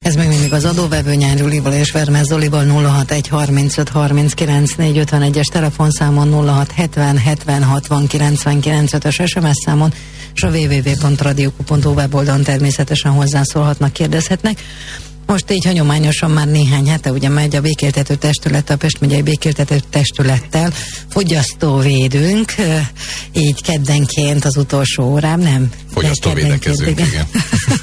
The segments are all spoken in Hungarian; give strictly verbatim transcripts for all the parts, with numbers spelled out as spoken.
Ez még mindig az adóvevő Nyár Julival és Vermez Zolival. Nulla hat egy harmincöt harminckilenc négy ötvenegyes telefonszámon, nulla hat hetven hetven hatvan kilencvenkilenc ötös es em es számon, és a double-u double-u double-u pont radióku pont hu weboldalon természetesen hozzászólhatnak, kérdezhetnek. Most így hagyományosan már néhány hete ugye megy a Békéltető Testülettel, a Pest megyei Békéltető Testülettel fogyasztóvédünk, így keddenként az utolsó órám, nem? Fogyasztóvédekezünk, igen. igen.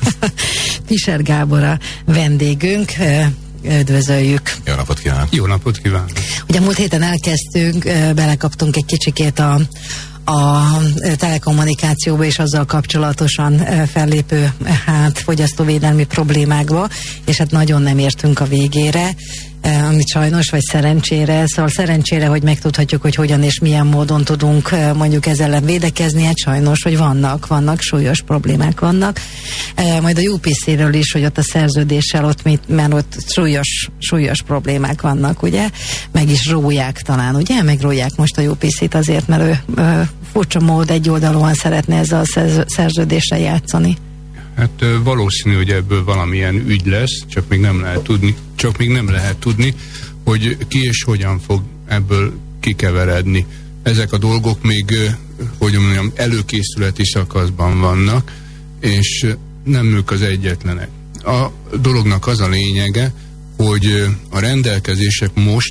Fischer Gábor a vendégünk, üdvözöljük. Jó napot kívánok! Jó napot kívánok! Ugye múlt héten elkezdtünk, belekaptunk egy kicsikét a a telekommunikációba és azzal kapcsolatosan fellépő hát fogyasztóvédelmi problémákba, és hát nagyon nem értünk a végére, amit sajnos, vagy szerencsére, szóval szerencsére, hogy megtudhatjuk, hogy hogyan és milyen módon tudunk mondjuk ezzel ellen védekezni, hát sajnos, hogy vannak, vannak, súlyos problémák vannak. Majd a U P C-ről is, hogy ott a szerződéssel, ott mit, mert ott súlyos, súlyos problémák vannak, ugye? Meg is róják talán, ugye? Megróják most a U P C-t azért, mert ő, ő furcsa mód egyoldalúan szeretne ezzel a szerződéssel játszani. Hát valószínű, hogy ebből valamilyen ügy lesz, csak még nem lehet tudni, csak még nem lehet tudni, hogy ki és hogyan fog ebből kikeveredni. Ezek a dolgok még, hogy mondjam, előkészületi szakaszban vannak, és nem ők az egyetlenek. A dolognak az a lényege, hogy a rendelkezések most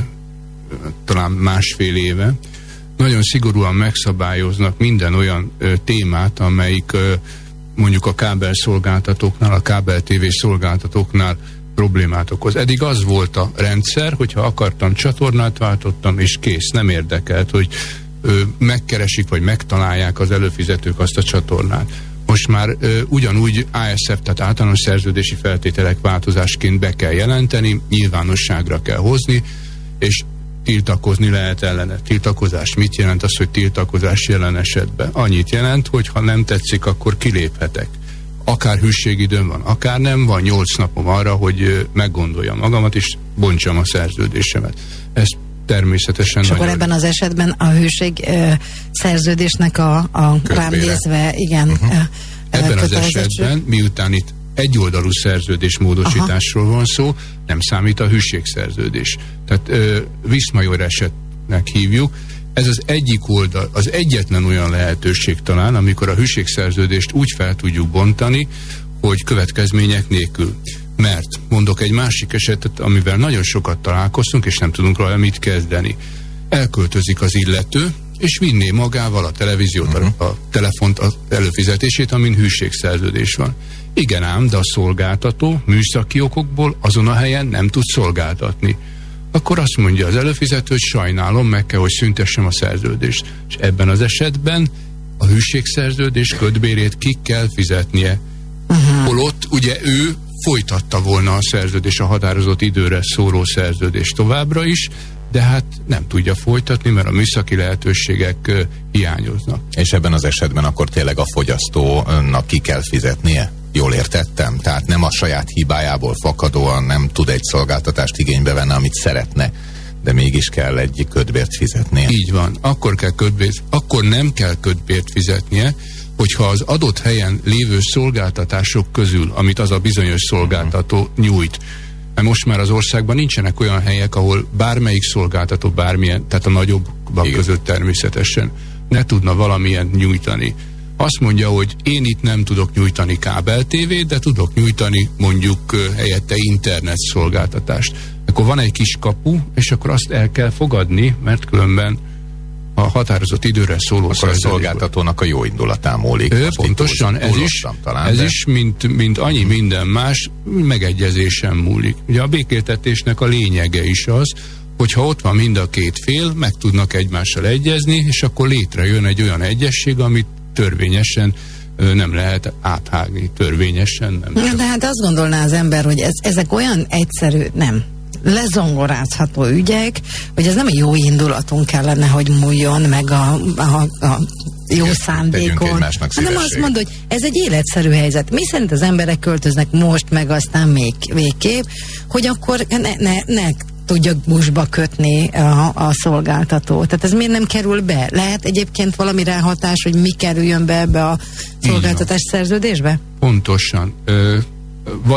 talán másfél éve nagyon szigorúan megszabályoznak minden olyan témát, amelyik mondjuk a kábelszolgáltatóknál, a kábel tévé szolgáltatóknál problémát okoz. Eddig az volt a rendszer, hogyha akartam, csatornát váltottam, és kész, nem érdekelt, hogy ö, megkeresik, vagy megtalálják az előfizetők azt a csatornát. Most már ö, ugyanúgy á es ef, tehát általános szerződési feltételek változásként be kell jelenteni, nyilvánosságra kell hozni, és tiltakozni lehet ellene. Tiltakozás mit jelent? Az, hogy tiltakozás jelen esetben. Annyit jelent, hogy ha nem tetszik, akkor kiléphetek. Akár hűségidőm van, akár nem, van nyolc napom arra, hogy meggondoljam magamat, és bontsam a szerződésemet. Ez természetesen és nagyon... akkor ebben az esetben a hűség ö, szerződésnek a, a rám nézve, igen. Uh-huh. ö, ebben az esetben, miután itt egyoldalú szerződésmódosításról van szó, nem számít a hűségszerződés. Tehát ö, Viszmajor esetnek hívjuk. Ez az egyik oldal, az egyetlen olyan lehetőség talán, amikor a hűségszerződést úgy fel tudjuk bontani, hogy következmények nélkül. Mert mondok egy másik esetet, amivel nagyon sokat találkoztunk, és nem tudunk róla mit kezdeni. Elköltözik az illető, és vinné magával a televíziót, uh-huh. a telefont, az előfizetését, amin hűségszerződés van. Igen ám, de a szolgáltató műszaki okokból azon a helyen nem tud szolgáltatni. Akkor azt mondja az előfizető, hogy sajnálom, meg kell, hogy szüntessem a szerződést. És ebben az esetben a hűségszerződés kötbérét ki kell fizetnie. Uh-huh. Holott ugye ő folytatta volna a szerződés, a határozott időre szóló szerződés továbbra is, de hát nem tudja folytatni, mert a műszaki lehetőségek uh, hiányoznak. És ebben az esetben akkor tényleg a fogyasztónak ki kell fizetnie? Jól értettem? Tehát nem a saját hibájából fakadóan nem tud egy szolgáltatást igénybe venni, amit szeretne, de mégis kell egy kötbért fizetnie. Így van. Akkor kell kötbért, akkor nem kell kötbért fizetnie, hogyha az adott helyen lévő szolgáltatások közül, amit az a bizonyos szolgáltató uh-huh. nyújt. Mert most már az országban nincsenek olyan helyek, ahol bármelyik szolgáltató bármilyen, tehát a nagyobbak között természetesen ne tudna valamilyen nyújtani. Azt mondja, hogy én itt nem tudok nyújtani kábeltévét, de tudok nyújtani mondjuk helyette internet szolgáltatást. Akkor van egy kis kapu, és akkor azt el kell fogadni, mert különben a határozott időre szóló akkor a szolgáltatónak a jó indulatán múlik. Ő, pontosan, ez is, talán, ez de... is mint, mint annyi minden más, megegyezésen múlik. Ugye a békéltetésnek a lényege is az, hogyha ott van mind a két fél, meg tudnak egymással egyezni, és akkor létrejön egy olyan egyesség, amit törvényesen ö, nem lehet áthágni. Törvényesen nem. Ja, de hát azt gondolná az ember, hogy ez, ezek olyan egyszerű, nem, lezongorázható ügyek, hogy ez nem a jó indulaton kellene, hogy múljon, meg a, a, a jó igen, szándékon, hanem azt mondod, hogy ez egy életszerű helyzet. Mi szerint az emberek költöznek most, meg aztán még végképp, hogy akkor ne, ne, ne tudja buszba kötni a, a szolgáltató. Tehát ez miért nem kerül be? Lehet egyébként valami ráhatás, hogy mi kerüljön be ebbe a szolgáltatás szerződésbe? Pontosan. Ö, van egy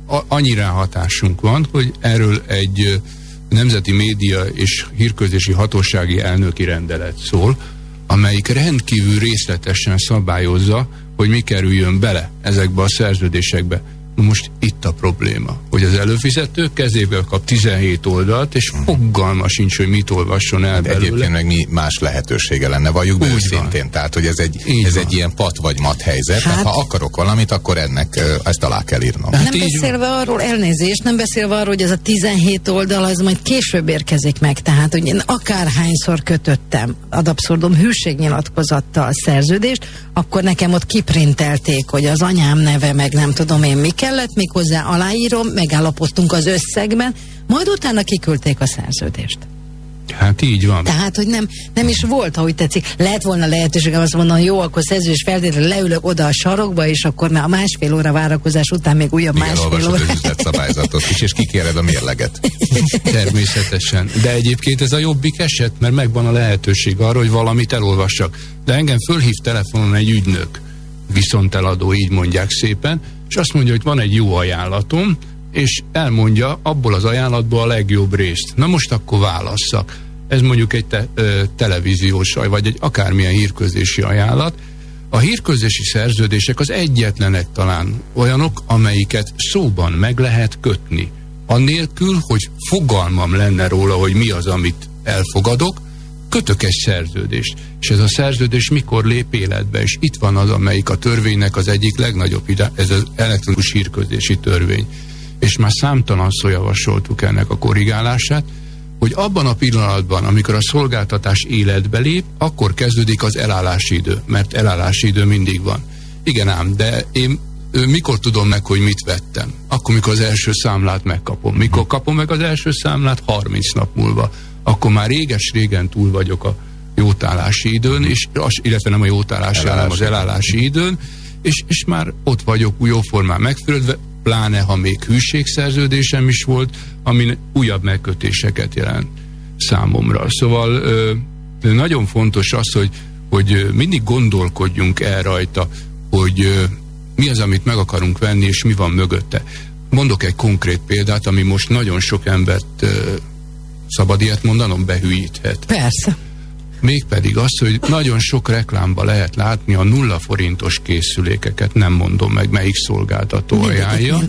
annyi ráhatásunk van, hogy erről egy nemzeti média és hírközlési hatósági elnöki rendelet szól, amelyik rendkívül részletesen szabályozza, hogy mi kerüljön bele ezekbe a szerződésekbe. Most itt a probléma, hogy az előfizető kezéből kap tizenhét oldalt, és fogalma sincs, hogy mit olvasson el belőle. Egyébként meg mi más lehetősége lenne, valljuk be őszintén. Tehát, hogy ez egy, ez egy ilyen pat vagy mat helyzet. Hát, tehát, ha akarok valamit, akkor ennek ezt alá kell írnom. Hát nem beszélve arról, elnézést, nem beszélve arról, hogy ez a tizenhét oldal, az majd később érkezik meg. Tehát, hogy én akárhányszor kötöttem ad abszurdum hűségnyilatkozattal szerződést, akkor nekem ott kiprintelték, hogy az anyám neve, meg nem tudom én mi kellett, még hozzá aláírom, megállapodtunk az összegben, majd utána kiküldték a szerződést. Hát így van. Tehát, hogy nem, nem is volt, ahogy tetszik. Lehet volna lehetőségem azt mondom, jó, akkor szerződés feltétlenül leülök oda a sarokba, és akkor már a másfél óra várakozás után még újabb igen, másfél óra. Igen, olvasod az üzletszabályzatot is, és kikéred a mérleget. Természetesen. De egyébként ez a jobbik eset, mert megvan a lehetőség arra, hogy valamit elolvassak. De engem fölhív telefonon egy ügynök, viszonteladó, így mondják szépen, és azt mondja, hogy van egy jó ajánlatom, és elmondja abból az ajánlatból a legjobb részt. Na most akkor válasszak. Ez mondjuk egy te, ö, televíziós, vagy egy akármilyen hírközlési ajánlat. A hírközlési szerződések az egyetlenek talán olyanok, amelyiket szóban meg lehet kötni. Annélkül, hogy fogalmam lenne róla, hogy mi az, amit elfogadok, kötök egy szerződést. És ez a szerződés mikor lép életbe, és itt van az, amelyik a törvénynek az egyik legnagyobb ide, ez az elektronikus hírközlési törvény. És már számtalanszor javasoltuk ennek a korrigálását, hogy abban a pillanatban, amikor a szolgáltatás életbe lép, akkor kezdődik az elállási idő, mert elállási idő mindig van. Igen ám, de én mikor tudom meg, hogy mit vettem? Akkor, mikor az első számlát megkapom. Mikor kapom meg az első számlát? harminc nap múlva. Akkor már réges-régen túl vagyok a jótállási időn, és, illetve nem a jótállási, hanem az elállási időn, és, és már ott vagyok jóformán megfürödve, pláne ha még hűségszerződésem is volt, ami újabb megkötéseket jelent számomra. Szóval ö, nagyon fontos az, hogy, hogy mindig gondolkodjunk el rajta, hogy ö, mi az, amit meg akarunk venni, és mi van mögötte. Mondok egy konkrét példát, ami most nagyon sok embert, ö, szabad ilyet mondanom, behűíthet. Persze. Mégpedig az, hogy nagyon sok reklámba lehet látni a nulla forintos készülékeket, nem mondom meg, melyik szolgáltató mindegyik ajánlja.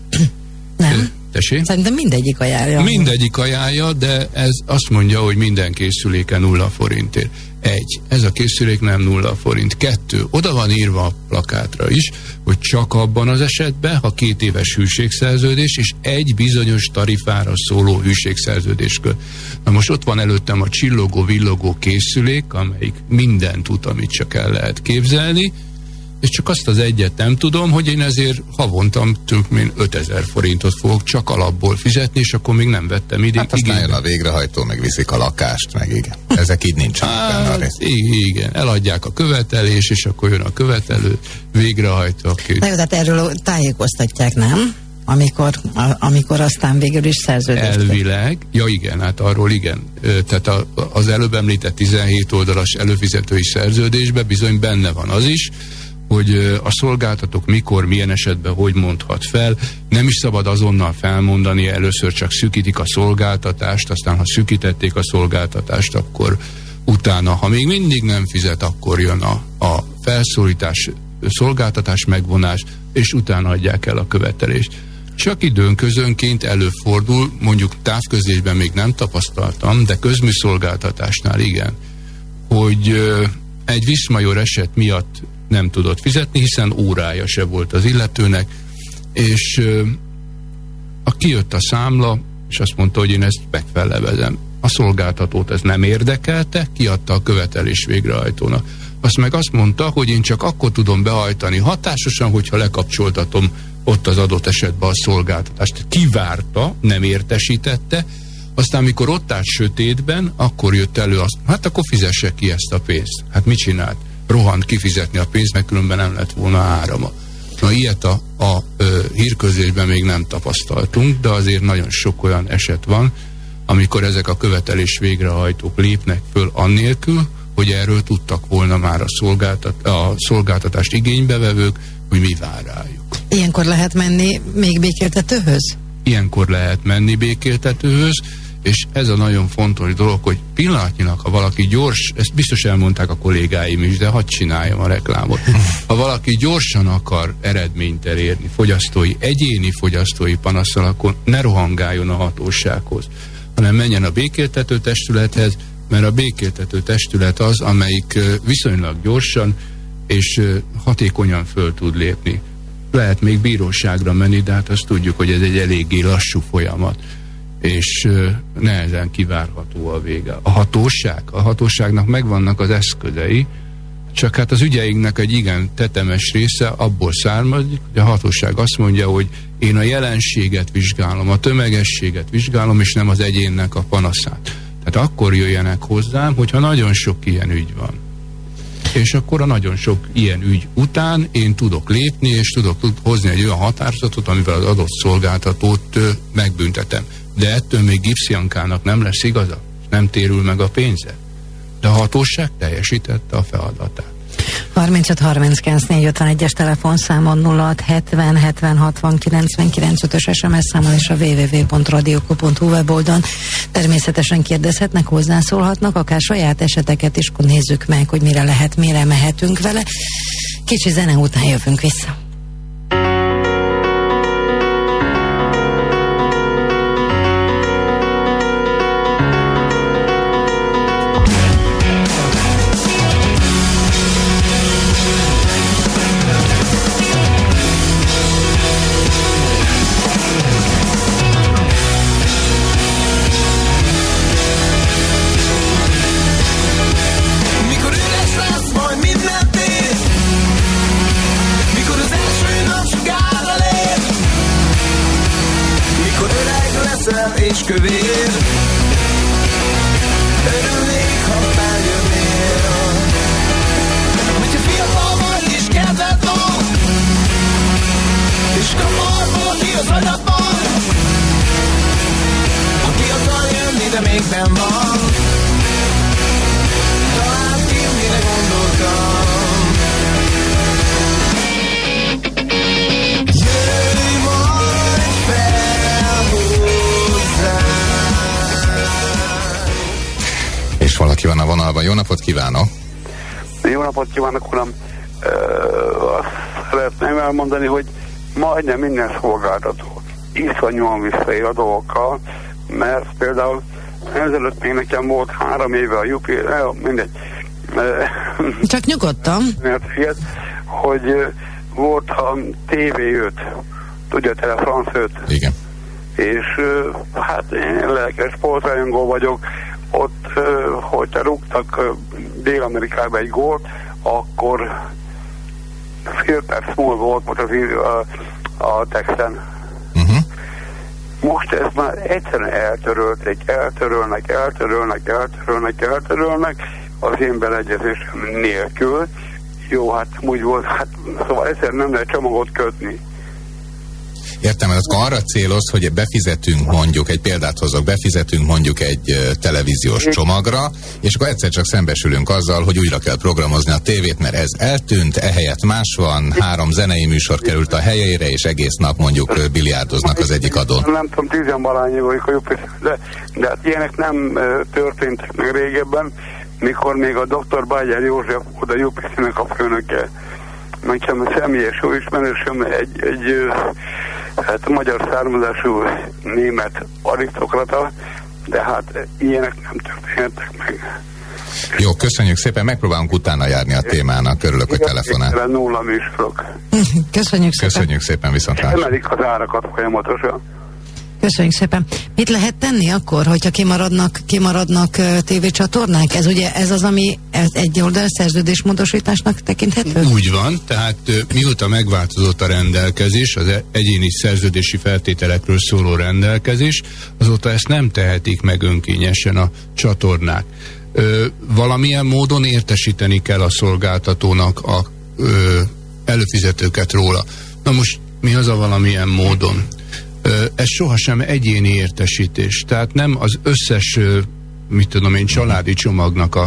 Nem. Tessék? Szerintem mindegyik ajánlja. Mindegyik ajánlja, de ez azt mondja, hogy minden készüléke nulla forintért. Egy, ez a készülék nem nulla forint. Kettő, oda van írva a plakátra is, hogy csak abban az esetben, ha két éves hűségszerződés és egy bizonyos tarifára szóló hűségszerződés köt. Na most ott van előttem a csillogó-villogó készülék, amelyik mindent tud, amit csak el lehet képzelni, és csak azt az egyet nem tudom, hogy én ezért havonta ötezer forintot fogok csak alapból fizetni, és akkor még nem vettem ide. Hát aztán jön a végrehajtó, meg viszik a lakást, meg igen. Ezek így nincsenek hát, benne a rész. Igen, eladják a követelés, és akkor jön a követelő, végrehajtó. Aki... Na jó, tehát erről tájékoztatják, nem? Amikor, a, amikor aztán végül is szerződést. Elvileg, ja igen, hát arról igen. Tehát a, az előbb említett tizenhét oldalas előfizetői szerződésben bizony benne van az is, hogy a szolgáltatók mikor, milyen esetben, hogy mondhat fel. Nem is szabad azonnal felmondani, először csak szűkítik a szolgáltatást, aztán ha szűkítették a szolgáltatást, akkor utána, ha még mindig nem fizet, akkor jön a, a felszólítás, szolgáltatás megvonás, és utána adják el a követelést. Csak időnközönként előfordul, mondjuk távközlésben még nem tapasztaltam, de közműszolgáltatásnál igen, hogy egy Viszmajor eset miatt nem tudott fizetni, hiszen órája se volt az illetőnek, és ö, a kijött a számla, és azt mondta, hogy én ezt megfellevezem. A szolgáltatót ez nem érdekelte, kiadta a követelés végrehajtónak. Azt meg azt mondta, hogy én csak akkor tudom behajtani hatásosan, hogyha lekapcsoltatom ott az adott esetben a szolgáltatást. Kivárta, nem értesítette, aztán mikor ott állt sötétben, akkor jött elő azt, hát akkor fizesse ki ezt a pénzt. Hát mit csinált? Rohant kifizetni a pénzt, mert különben nem lett volna árama. Na ilyet a, a ö, hírközlésben még nem tapasztaltunk, de azért nagyon sok olyan eset van, amikor ezek a követelés végrehajtók lépnek föl annélkül, hogy erről tudtak volna már a, szolgáltat, a szolgáltatást igénybevevők, hogy mi vár rájuk. Ilyenkor lehet menni még békéltetőhöz? Ilyenkor lehet menni békéltetőhöz, és ez a nagyon fontos dolog, hogy pillanatnyilag, ha valaki gyors, ezt biztos elmondták a kollégáim is, de hadd csináljam a reklámot. Ha valaki gyorsan akar eredményt elérni, fogyasztói, egyéni fogyasztói panasszal, akkor ne rohangáljon a hatósághoz, hanem menjen a békéltető testülethez, mert a békéltető testület az, amelyik viszonylag gyorsan és hatékonyan föl tud lépni. Lehet még bíróságra menni, de hát azt tudjuk, hogy ez egy eléggé lassú folyamat, és nehezen kivárható a vége. A hatóság, a hatóságnak megvannak az eszközei, csak hát az ügyeinknek egy igen tetemes része abból származik, hogy a hatóság azt mondja, hogy én a jelenséget vizsgálom, a tömegességet vizsgálom, és nem az egyénnek a panaszát. Tehát akkor jöjjenek hozzám, hogyha nagyon sok ilyen ügy van. És akkor a nagyon sok ilyen ügy után én tudok lépni, és tudok hozni egy olyan határozatot, amivel az adott szolgáltatót ö, megbüntetem. De ettől még Gipsziankának nem lesz igaza, nem térül meg a pénze. De a hatóság teljesítette a feladatát. harmincöt harminckilenc négy ötvenegyes telefonszámon, nulla hat hetven hetven hatvan kilencvenkilenc ötös es em es számon és a double-u double-u double-u pont radioko pont hu weboldalon természetesen kérdezhetnek, hozzászólhatnak, akár saját eseteket is, akkor nézzük meg, hogy mire lehet, mire mehetünk vele. Kicsi zene után jövünk vissza. És kövér, örülnék, ha feljönnél. Hogyha fiatal vagy és kedved van, és kapar valaki az agyadban, aki akar jönni, de még nem van, talán én mire gondoltam. És valaki van a vonalban. Jó napot kívánok! Jó napot kívánok, uram! Ö, azt szeretném elmondani, hogy majdnem minden szolgáltató iszonyúan visszaél a dolgokkal, mert például ezelőtt még nekem volt három éve a Jupi, mindegy. Csak nyugodtan. Mert ilyet, hogy volt a té vé öt, tudja, tele France öt. Igen. És hát én lelkes sportrajongó vagyok, ott, hogyha rúgtak Dél-Amerikába egy gólt, akkor fél perc múlva volt most az a, a texten. Uh-huh. Most ezt már egyszerűen eltörölték, eltörölnek, eltörölnek, eltörölnek, eltörölnek, az én beleegyezésem nélkül. Jó, hát úgy volt, hát szóval egyszerűen nem lehet csomagot kötni. Értem, hogy arra céloz, hogy befizetünk mondjuk, egy példát hozok, befizetünk mondjuk egy uh, televíziós csomagra, és akkor egyszer csak szembesülünk azzal, hogy újra kell programozni a tévét, mert ez eltűnt, ehelyett más van, három zenei műsor került a helyére, és egész nap mondjuk uh, biliárdoznak az egyik adón. Nem tudom, tizenvalányi vagyok a Jupi, de, de hát ilyenek nem uh, történtek meg régebben, mikor még a doktor Bágyár József volt a Jupi-nek a főnöke. Nekem a személyes jó ismerősöm egy, egy hát magyar származású német arisztokrata, de hát ilyenek nem történtek meg. Jó, köszönjük szépen, megpróbálunk utána járni a témának, örülök, hogy telefonál. Nulla műsorok. Köszönjük szépen. Köszönjük szépen, viszontlátásra. Emelik az árakat folyamatosan. Köszönjük szépen. Mit lehet tenni akkor, hogyha kimaradnak, kimaradnak uh, tévécsatornák? Ez ugye ez az, ami ez egy oldal szerződésmódosításnak tekinthető? Úgy van, tehát uh, mióta megváltozott a rendelkezés, az egyéni szerződési feltételekről szóló rendelkezés, azóta ezt nem tehetik meg önkényesen a csatornák. Uh, valamilyen módon értesíteni kell a szolgáltatónak a uh, előfizetőket róla. Na most mi az a valamilyen módon? Ez sohasem egyéni értesítés, tehát nem az összes, mit tudom én, családi csomagnak a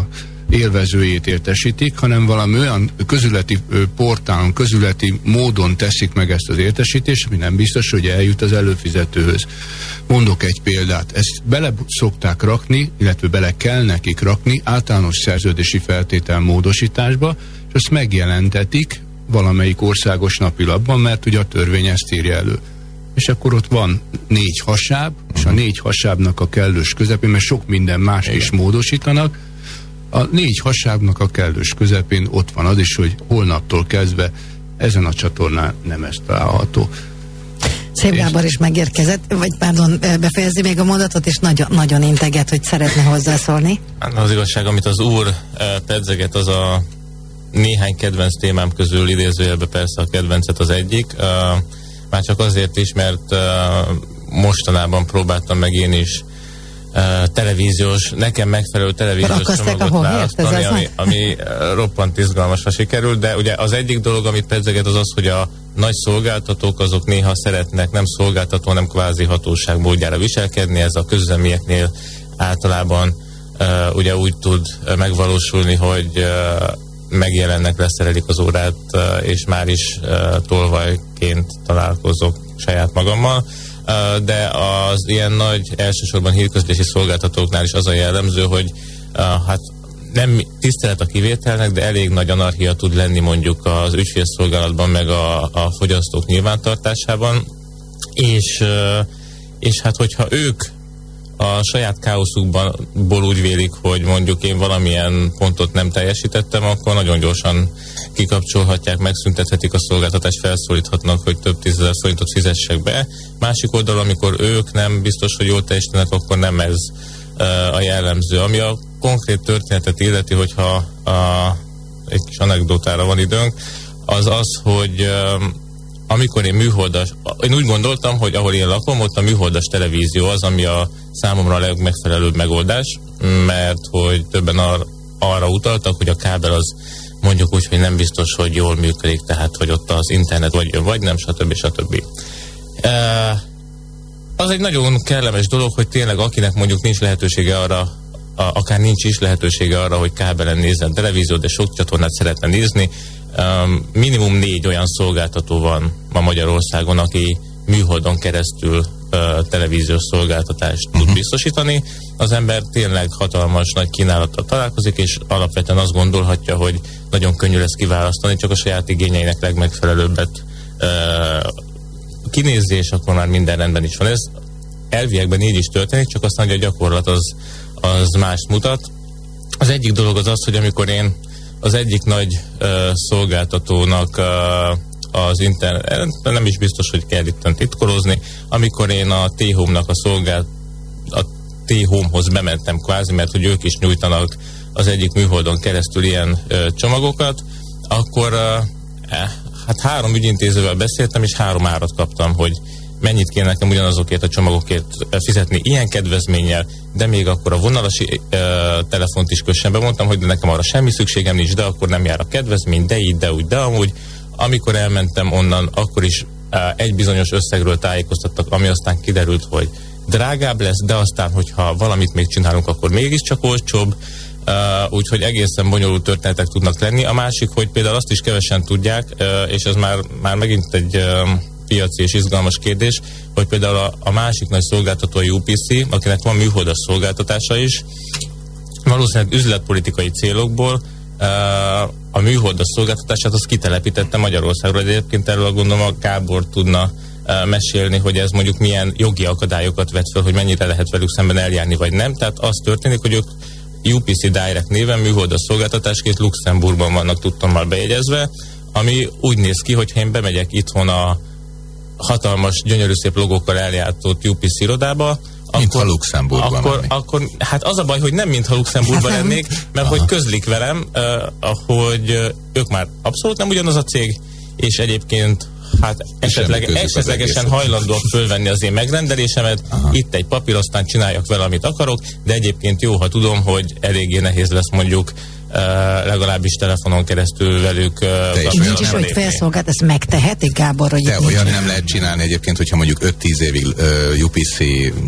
élvezőjét értesítik, hanem valami olyan közületi portálon, közületi módon teszik meg ezt az értesítést, ami nem biztos, hogy eljut az előfizetőhöz. Mondok egy példát. Ezt bele szokták rakni, illetve bele kell nekik rakni általános szerződési feltétel módosításba, és azt megjelentetik valamelyik országos napilapban, mert ugye a törvény ezt írja elő. És akkor ott van négy hasáb, és a négy hasábnak a kellős közepén, mert sok minden más is módosítanak, a négy hasábnak a kellős közepén ott van az is, hogy holnaptól kezdve ezen a csatornán nem ez található. Szép Gábor is megérkezett, vagy pardon, befejezi még a mondatot, és nagyon, nagyon integet, hogy szeretne hozzászólni. Az igazság, amit az úr pedzeget, az a néhány kedvenc témám közül idézőjelben persze a kedvencet az egyik. Már csak azért is, mert mostanában próbáltam meg én is televíziós, nekem megfelelő televíziós csomagot választani, ami, ami roppant izgalmasra sikerült, de ugye az egyik dolog, amit pedzeget, az az, hogy a nagy szolgáltatók azok néha szeretnek nem szolgáltató, nem kvázi hatóság módjára viselkedni, ez a közüzemieknél általában uh, ugye úgy tud megvalósulni, hogy uh, megjelennek, leszerelik az órát, uh, és már is uh, tolvajként találkozok saját magammal. Uh, de az ilyen nagy, elsősorban hírközlési szolgáltatóknál is az a jellemző, hogy uh, hát nem tisztelet a kivételnek, de elég nagy anarchia tud lenni mondjuk az ügyfélszolgálatban, meg a, a fogyasztók nyilvántartásában, és, uh, és hát hogyha ők a saját káoszukból úgy vélik, hogy mondjuk én valamilyen pontot nem teljesítettem, akkor nagyon gyorsan kikapcsolhatják, megszüntethetik a szolgáltatást, felszólíthatnak, hogy több tízezer forintot fizessek be. Másik oldalon, amikor ők nem biztos, hogy jól teljesítenek, akkor nem ez uh, a jellemző. Ami a konkrét történetet illeti, hogyha a, egy kis anekdotára van időnk, az az, hogy uh, amikor én műholdas, én úgy gondoltam, hogy ahol én lakom, ott a műholdas televízió az, ami a számomra a legmegfelelőbb megoldás, mert hogy többen ar, arra utaltak, hogy a kábel az mondjuk úgy, hogy nem biztos, hogy jól működik, tehát hogy ott az internet vagy jön, vagy nem, stb. stb. E, az egy nagyon kellemes dolog, hogy tényleg akinek mondjuk nincs lehetősége arra, a, akár nincs is lehetősége arra, hogy kábelen nézzen televíziót, de sok csatornát szeretne nézni, um, minimum négy olyan szolgáltató van ma Magyarországon, aki műholdon keresztül uh, televíziós szolgáltatást uh-huh. tud biztosítani. Az ember tényleg hatalmas nagy kínálattal találkozik, és alapvetően azt gondolhatja, hogy nagyon könnyű lesz kiválasztani, csak a saját igényeinek legmegfelelőbbet uh, kinézi, és akkor már minden rendben is van. Ez elviekben így is történik, csak aztán, hogy a gyakorlat az, az mást mutat. Az egyik dolog az az, hogy amikor én az egyik nagy uh, szolgáltatónak uh, az internet, nem is biztos, hogy kell itt titkolozni, amikor én a T-Home-nak a szolgált, a T-Home-hoz bementem kvázi, mert hogy ők is nyújtanak az egyik műholdon keresztül ilyen ö, csomagokat, akkor ö, eh, hát három ügyintézővel beszéltem, és három árat kaptam, hogy mennyit kéne nekem ugyanazokért a csomagokért fizetni ilyen kedvezménnyel, de még akkor a vonalasi ö, telefont is kössen be. Mondtam, hogy de nekem arra semmi szükségem nincs, de akkor nem jár a kedvezmény, de így, de úgy, de amúgy. Amikor elmentem onnan, akkor is uh, egy bizonyos összegről tájékoztattak, ami aztán kiderült, hogy drágább lesz, de aztán, hogyha valamit még csinálunk, akkor mégiscsak olcsóbb, uh, úgyhogy egészen bonyolult történetek tudnak lenni. A másik, hogy például azt is kevesen tudják, uh, és ez már, már megint egy uh, piaci és izgalmas kérdés, hogy például a, a másik nagy szolgáltató a U P C, akinek van műholdas szolgáltatása is, valószínűleg üzletpolitikai célokból a műholdas szolgáltatását az kitelepítette Magyarországról. Egyébként erről gondolom a Gábor tudna mesélni, hogy ez mondjuk milyen jogi akadályokat vet fel, hogy mennyire lehet velük szemben eljárni, vagy nem. Tehát az történik, hogy ők U P C Direct néven műholdas szolgáltatásként Luxemburgban vannak tudtommal bejegyezve, ami úgy néz ki, hogy én bemegyek itthon a hatalmas, gyönyörű szép logókkal eljátott U P C irodába, mintha Luxemburgban akkor, akkor, hát az a baj, hogy nem mintha Luxemburgban lennék, mert Aha. hogy közlik velem, uh, hogy uh, ők már abszolút nem ugyanaz a cég, és egyébként hát esetleg, esetlegesen hajlandóak fölvenni az én megrendelésemet, Aha. itt egy papír, aztán csináljak vele, amit akarok, de egyébként jó, ha tudom, hogy eléggé nehéz lesz mondjuk legalábbis telefonon keresztül velük uh, nincs is, hogy felszolgált, ezt megtehetik, Gábor, hogy de olyan nem lehet csinálni egyébként, hogyha mondjuk öt-tíz évig uh, U P C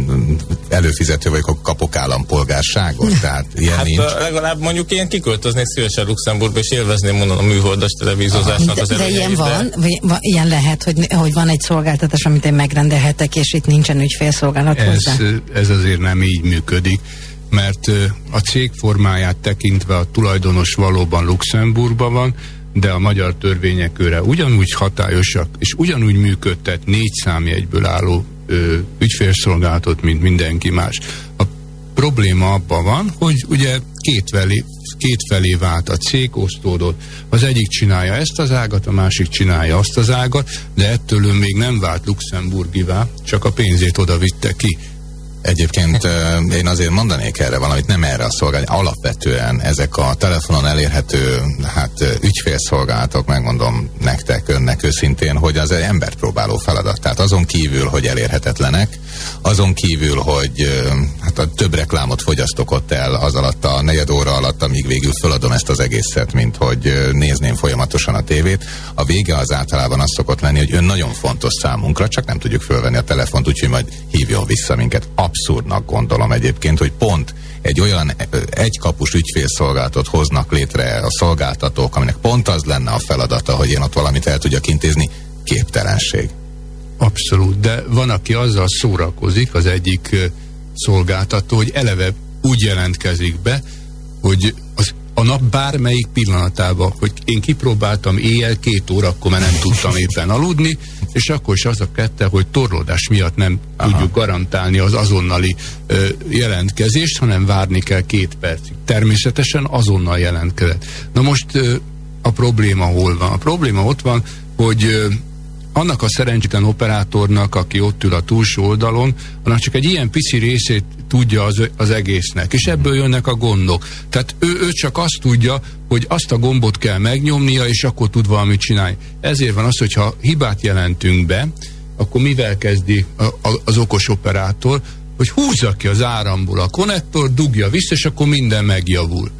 előfizető vagy, akkor kapok állampolgárságot, tehát ilyen hát nincs. Legalább mondjuk én kiköltöznék szívesen Luxemburgba, és élvezném mondom a műholdas televízózásnak az de, de ilyen van, de... vagy, van, ilyen lehet, hogy, hogy van egy szolgáltatás, amit én megrendelhetek, és itt nincsen ügyfélszolgálat hozzá. Ez, ez azért nem így működik, mert a cég formáját tekintve a tulajdonos valóban Luxemburgban van, de a magyar törvények őre ugyanúgy hatályosak, és ugyanúgy működtet négy számjegyből álló ö, ügyfélszolgálatot, mint mindenki más. A probléma abban van, hogy ugye kétfelé, kétfelé vált a cég, osztódott. Az egyik csinálja ezt az ágat, a másik csinálja azt az ágat, de ettől ő még nem vált luxemburgivá, csak a pénzét oda vitte ki. Egyébként én azért mondanék erre valamit, nem erre a szolgálat. Alapvetően ezek a telefonon elérhető hát ügyfélszolgálatok, megmondom nektek, önnek őszintén, hogy az egy embert próbáló feladat. Tehát azon kívül, hogy elérhetetlenek, azon kívül, hogy hát a több reklámot fogyasztok ott el az alatt a negyed óra alatt, amíg végül feladom ezt az egészet, mint hogy nézném folyamatosan a tévét. A vége az általában az szokott lenni, hogy ön nagyon fontos számunkra, csak nem tudjuk fölvenni a telefont, úgyhogy majd hívjon vissza minket. Abszurdnak gondolom egyébként, hogy pont egy olyan egykapus ügyfélszolgálatot hoznak létre a szolgáltatók, aminek pont az lenne a feladata, hogy én ott valamit el tudjak intézni, képtelenség. Abszolút, de van, aki azzal szórakozik, az egyik uh, szolgáltató, hogy eleve úgy jelentkezik be, hogy az, a nap bármelyik pillanatában, hogy én kipróbáltam éjjel két óra, akkor már nem tudtam éppen aludni, és akkor is az a kette, hogy torlódás miatt nem Aha. tudjuk garantálni az azonnali uh, jelentkezést, hanem várni kell két percig. Természetesen azonnal jelentkezett. Na most uh, a probléma hol van? A probléma ott van, hogy uh, annak a szerencsétlen operátornak, aki ott ül a túlsó oldalon, annak csak egy ilyen pici részét tudja az, az egésznek, és ebből jönnek a gondok. Tehát ő, ő csak azt tudja, hogy azt a gombot kell megnyomnia, és akkor tud valamit csinálni. Ezért van az, hogyha hibát jelentünk be, akkor mivel kezdi a, a, az okos operátor, hogy húzza ki az áramból a konnektor, dugja vissza, és akkor minden megjavul.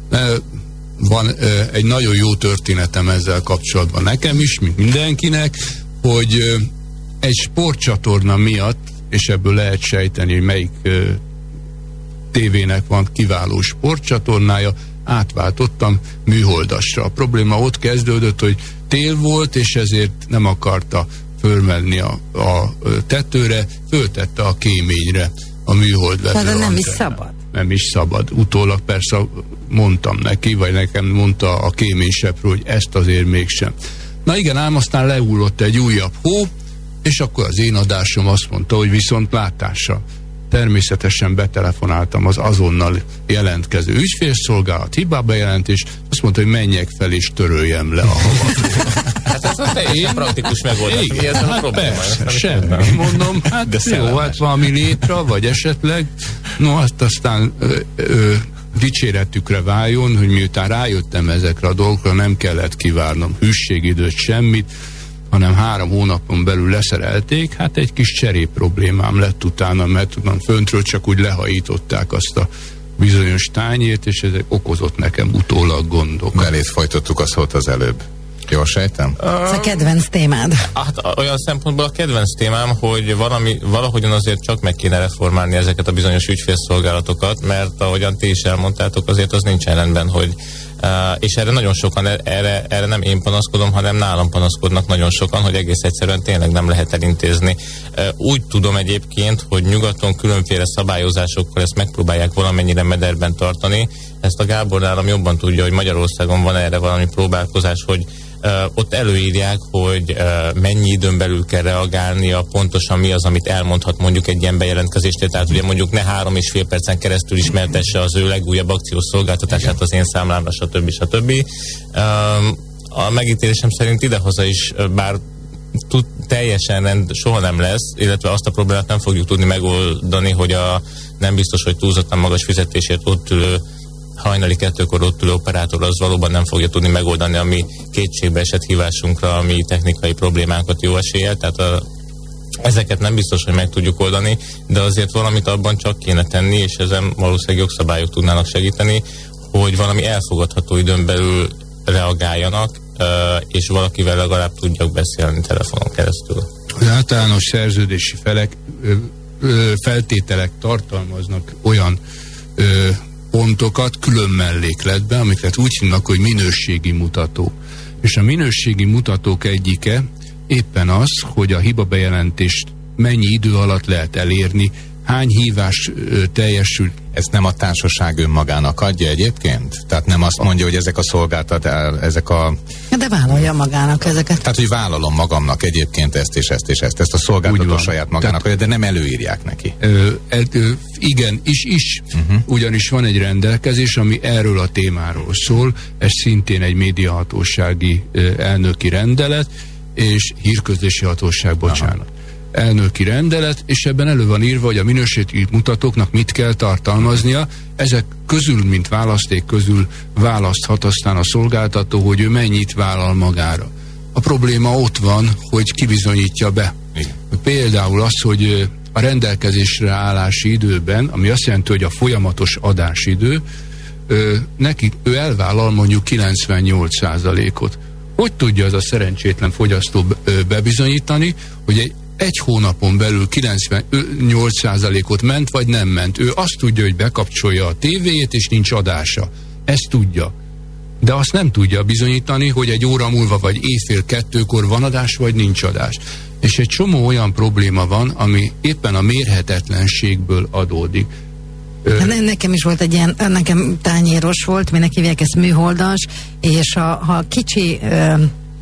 Van egy nagyon jó történetem ezzel kapcsolatban nekem is, mint mindenkinek, hogy egy sportcsatorna miatt, és ebből lehet sejteni, hogy melyik tévének van kiváló sportcsatornája, átváltottam műholdasra. A probléma ott kezdődött, hogy tél volt, és ezért nem akarta fölmenni a, a tetőre, föltette a kéményre a műholdvező. De nem is szabad. Nem is szabad. Utólag persze mondtam neki, vagy nekem mondta a kéményseprő, hogy ezt azért mégsem. Na igen, ám aztán lehullott egy újabb hó, és akkor az én adásom azt mondta, hogy viszont látással. Természetesen betelefonáltam az azonnal jelentkező ügyfélszolgálat hibábejelentés, azt mondta, hogy menjek fel és töröljem le a havat. Hát ez a teljesen praktikus megoldás. Igen, ez hát a probléma. Persze, semmi. Mondom, hát de jó, hát valami létra, vagy esetleg. No, azt aztán ö, ö, dicséretükre váljon, hogy miután rájöttem ezekre a dolgokra, nem kellett kivárnom hűségidőt, semmit, hanem három hónapon belül leszerelték, hát egy kis cserép problémám lett utána, mert tudom, föntről csak úgy lehajították azt a bizonyos tányért, és ez okozott nekem utólag gondok. Belét folytottuk a szót az előbb. Jól sejtem? Ez a kedvenc témád. Hát olyan szempontból a kedvenc témám, hogy valami, valahogyan azért csak meg kéne reformálni ezeket a bizonyos ügyfélszolgálatokat, mert ahogyan ti is elmondtátok, azért az nincsen rendben, hogy Uh, és erre nagyon sokan, erre, erre nem én panaszkodom, hanem nálam panaszkodnak nagyon sokan, hogy egész egyszerűen tényleg nem lehet elintézni. Uh, úgy tudom egyébként, hogy nyugaton különféle szabályozásokkal ezt megpróbálják valamennyire mederben tartani. Ezt a Gábor nálam jobban tudja, hogy Magyarországon van erre valami próbálkozás, hogy Uh, ott előírják, hogy uh, mennyi időn belül kell reagálnia, pontosan mi az, amit elmondhat mondjuk egy ilyen bejelentkezéstél, tehát ugye mondjuk ne három és fél percen keresztül ismertesse az ő legújabb akciós szolgáltatását az én számlámra, stb. stb. Uh, a megítélésem szerint idehaza is, bár tud, teljesen rend soha nem lesz, illetve azt a problémát nem fogjuk tudni megoldani, hogy a nem biztos, hogy túlzottan magas fizetésért ott ülő hajnali kettőkor ott ülő operátor az valóban nem fogja tudni megoldani a mi kétségbe esett hívásunkra, a mi technikai problémánkat jó eséllyel, tehát a, ezeket nem biztos, hogy meg tudjuk oldani, de azért valamit abban csak kéne tenni, és ezen valószínűleg jogszabályok tudnának segíteni, hogy valami elfogadható időn belül reagáljanak, és valakivel legalább tudjak beszélni telefonon keresztül. Az általános szerződési felek, feltételek tartalmaznak olyan pontokat külön mellékletben, amiket úgy hívnak, hogy minőségi mutató. És a minőségi mutatók egyike éppen az, hogy a hibabejelentést mennyi idő alatt lehet elérni, hány hívás ö, teljesül. Ezt nem a társaság önmagának adja egyébként? Tehát nem azt mondja, hogy ezek a szolgáltatások, ezek a... De vállalja magának ezeket. Tehát, hogy vállalom magamnak egyébként ezt és ezt és ezt. Ezt a szolgáltató saját magának adja, de nem előírják neki. Ö, ö, igen, is is. Uh-huh. Ugyanis van egy rendelkezés, ami erről a témáról szól. Ez szintén egy médiahatósági ö, elnöki rendelet, és hírközlési hatóság, bocsánat. Aha. elnöki rendelet, és ebben elő van írva, hogy a minőségi mutatóknak mit kell tartalmaznia. Ezek közül, mint választék közül választhat aztán a szolgáltató, hogy ő mennyit vállal magára. A probléma ott van, hogy kibizonyítja be. Igen. Például az, hogy a rendelkezésre állási időben, ami azt jelenti, hogy a folyamatos adásidő, neki ő elvállal mondjuk kilencvennyolc százalékot. Hogy tudja az a szerencsétlen fogyasztó bebizonyítani, hogy egy egy hónapon belül kilencvennyolc százalékot ment, vagy nem ment. Ő azt tudja, hogy bekapcsolja a tévéjét, és nincs adása. Ezt tudja. De azt nem tudja bizonyítani, hogy egy óra múlva, vagy éjfél kettőkor van adás, vagy nincs adás. És egy csomó olyan probléma van, ami éppen a mérhetetlenségből adódik. Ne, nekem is volt egy ilyen, nekem tányéros volt, minek hívják ezt műholdas, és a, ha kicsi... Ö,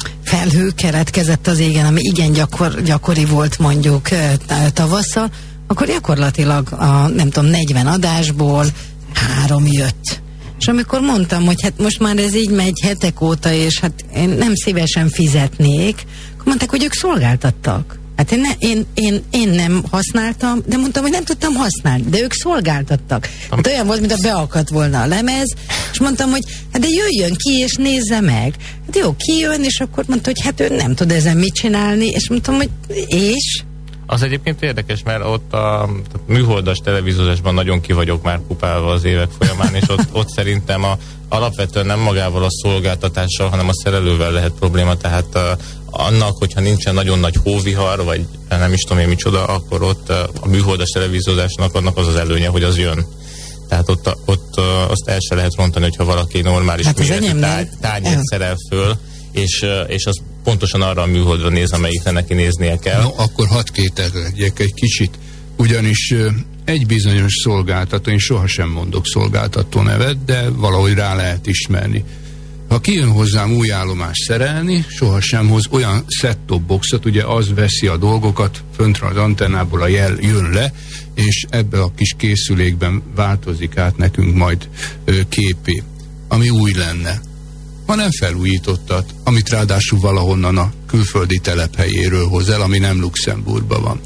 felhő keretkezett az égen, ami igen gyakor, gyakori volt mondjuk tavasszal, akkor gyakorlatilag a nem tudom, negyven adásból három jött. És amikor mondtam, hogy hát most már ez így megy hetek óta, és hát én nem szívesen fizetnék, akkor mondták, hogy ők szolgáltattak. Hát én, ne, én, én, én nem használtam, de mondtam, hogy nem tudtam használni, de ők szolgáltattak. Hát olyan volt, mint a beakadt volna a lemez, és mondtam, hogy hát de jöjjön ki, és nézze meg. Hát jó, kijön, és akkor mondta, hogy hát ő nem tud ezen mit csinálni, és mondtam, hogy és... Az egyébként érdekes, mert ott a műholdas televíziózásban nagyon ki vagyok már kupálva az évek folyamán, és ott, ott szerintem a, alapvetően nem magával a szolgáltatással, hanem a szerelővel lehet probléma, tehát a, annak, hogyha nincsen nagyon nagy hóvihar, vagy nem is tudom én micsoda, akkor ott a műholdas televíziózásnak annak az az előnye, hogy az jön. Tehát ott, ott azt el se lehet rontani, hogyha valaki normális hát méretű tárgy, tárgyat szerel föl, és, és az pontosan arra a műholdra néz, amelyikre neki néznie kell. No, akkor hadd kételjek egy kicsit, ugyanis egy bizonyos szolgáltató, én sohasem mondok szolgáltató nevet, de valahogy rá lehet ismerni. Ha kijön hozzám új állomást szerelni, sohasem hoz olyan set-top boxot, ugye az veszi a dolgokat, föntre az antennából a jel jön le, és ebbe a kis készülékben változik át nekünk majd ö, képé, ami új lenne. Hanem felújítottat, amit ráadásul valahonnan a külföldi telephelyéről hoz el, ami nem Luxemburgban van.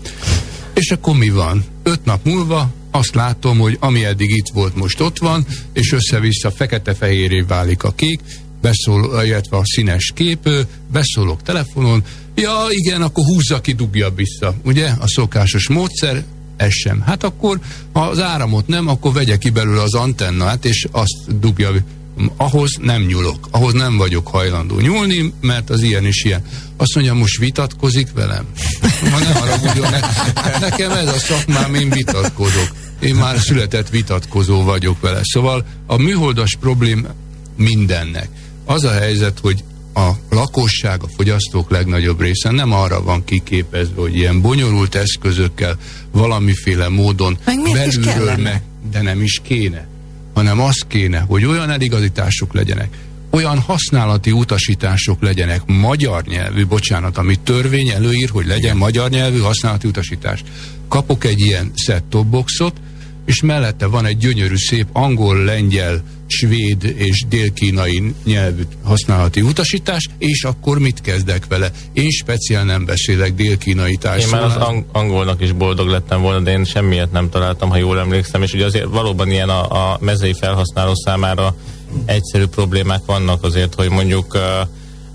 És akkor mi van? Öt nap múlva azt látom, hogy ami eddig itt volt, most ott van, és össze-vissza fekete-fehéré válik a kék, beszól, illetve a színes kép, beszólok telefonon, ja igen, akkor húzza ki, dugja vissza. Ugye? A szokásos módszer, ez sem. Hát akkor, ha az áramot nem, akkor vegye ki belőle az antennát, és azt dugja. Ahhoz nem nyúlok, ahhoz nem vagyok hajlandó nyúlni, mert az ilyen is ilyen. Azt mondja, most vitatkozik velem? Ma nem haragudjon, ne, nekem ez a szakmám, én vitatkozok. Én már született vitatkozó vagyok vele. Szóval a műholdas problém mindennek. Az a helyzet, hogy a lakosság, a fogyasztók legnagyobb része nem arra van kiképezve, hogy ilyen bonyolult eszközökkel valamiféle módon belülről meg, de nem is kéne, hanem az kéne, hogy olyan eligazítások legyenek, olyan használati utasítások legyenek, magyar nyelvű, bocsánat, amit törvény előír, hogy legyen magyar nyelvű használati utasítás. Kapok egy ilyen set-top boxot, és mellette van egy gyönyörű szép angol, lengyel, svéd és dél-kínai nyelvű használati utasítás, és akkor mit kezdek vele? Én speciál nem beszélek dél-kínai társadalmat. Én már az ang- angolnak is boldog lettem volna, de én semmiért nem találtam, ha jól emlékszem, és ugye azért valóban ilyen a, a mezei felhasználó számára egyszerű problémák vannak azért, hogy mondjuk uh,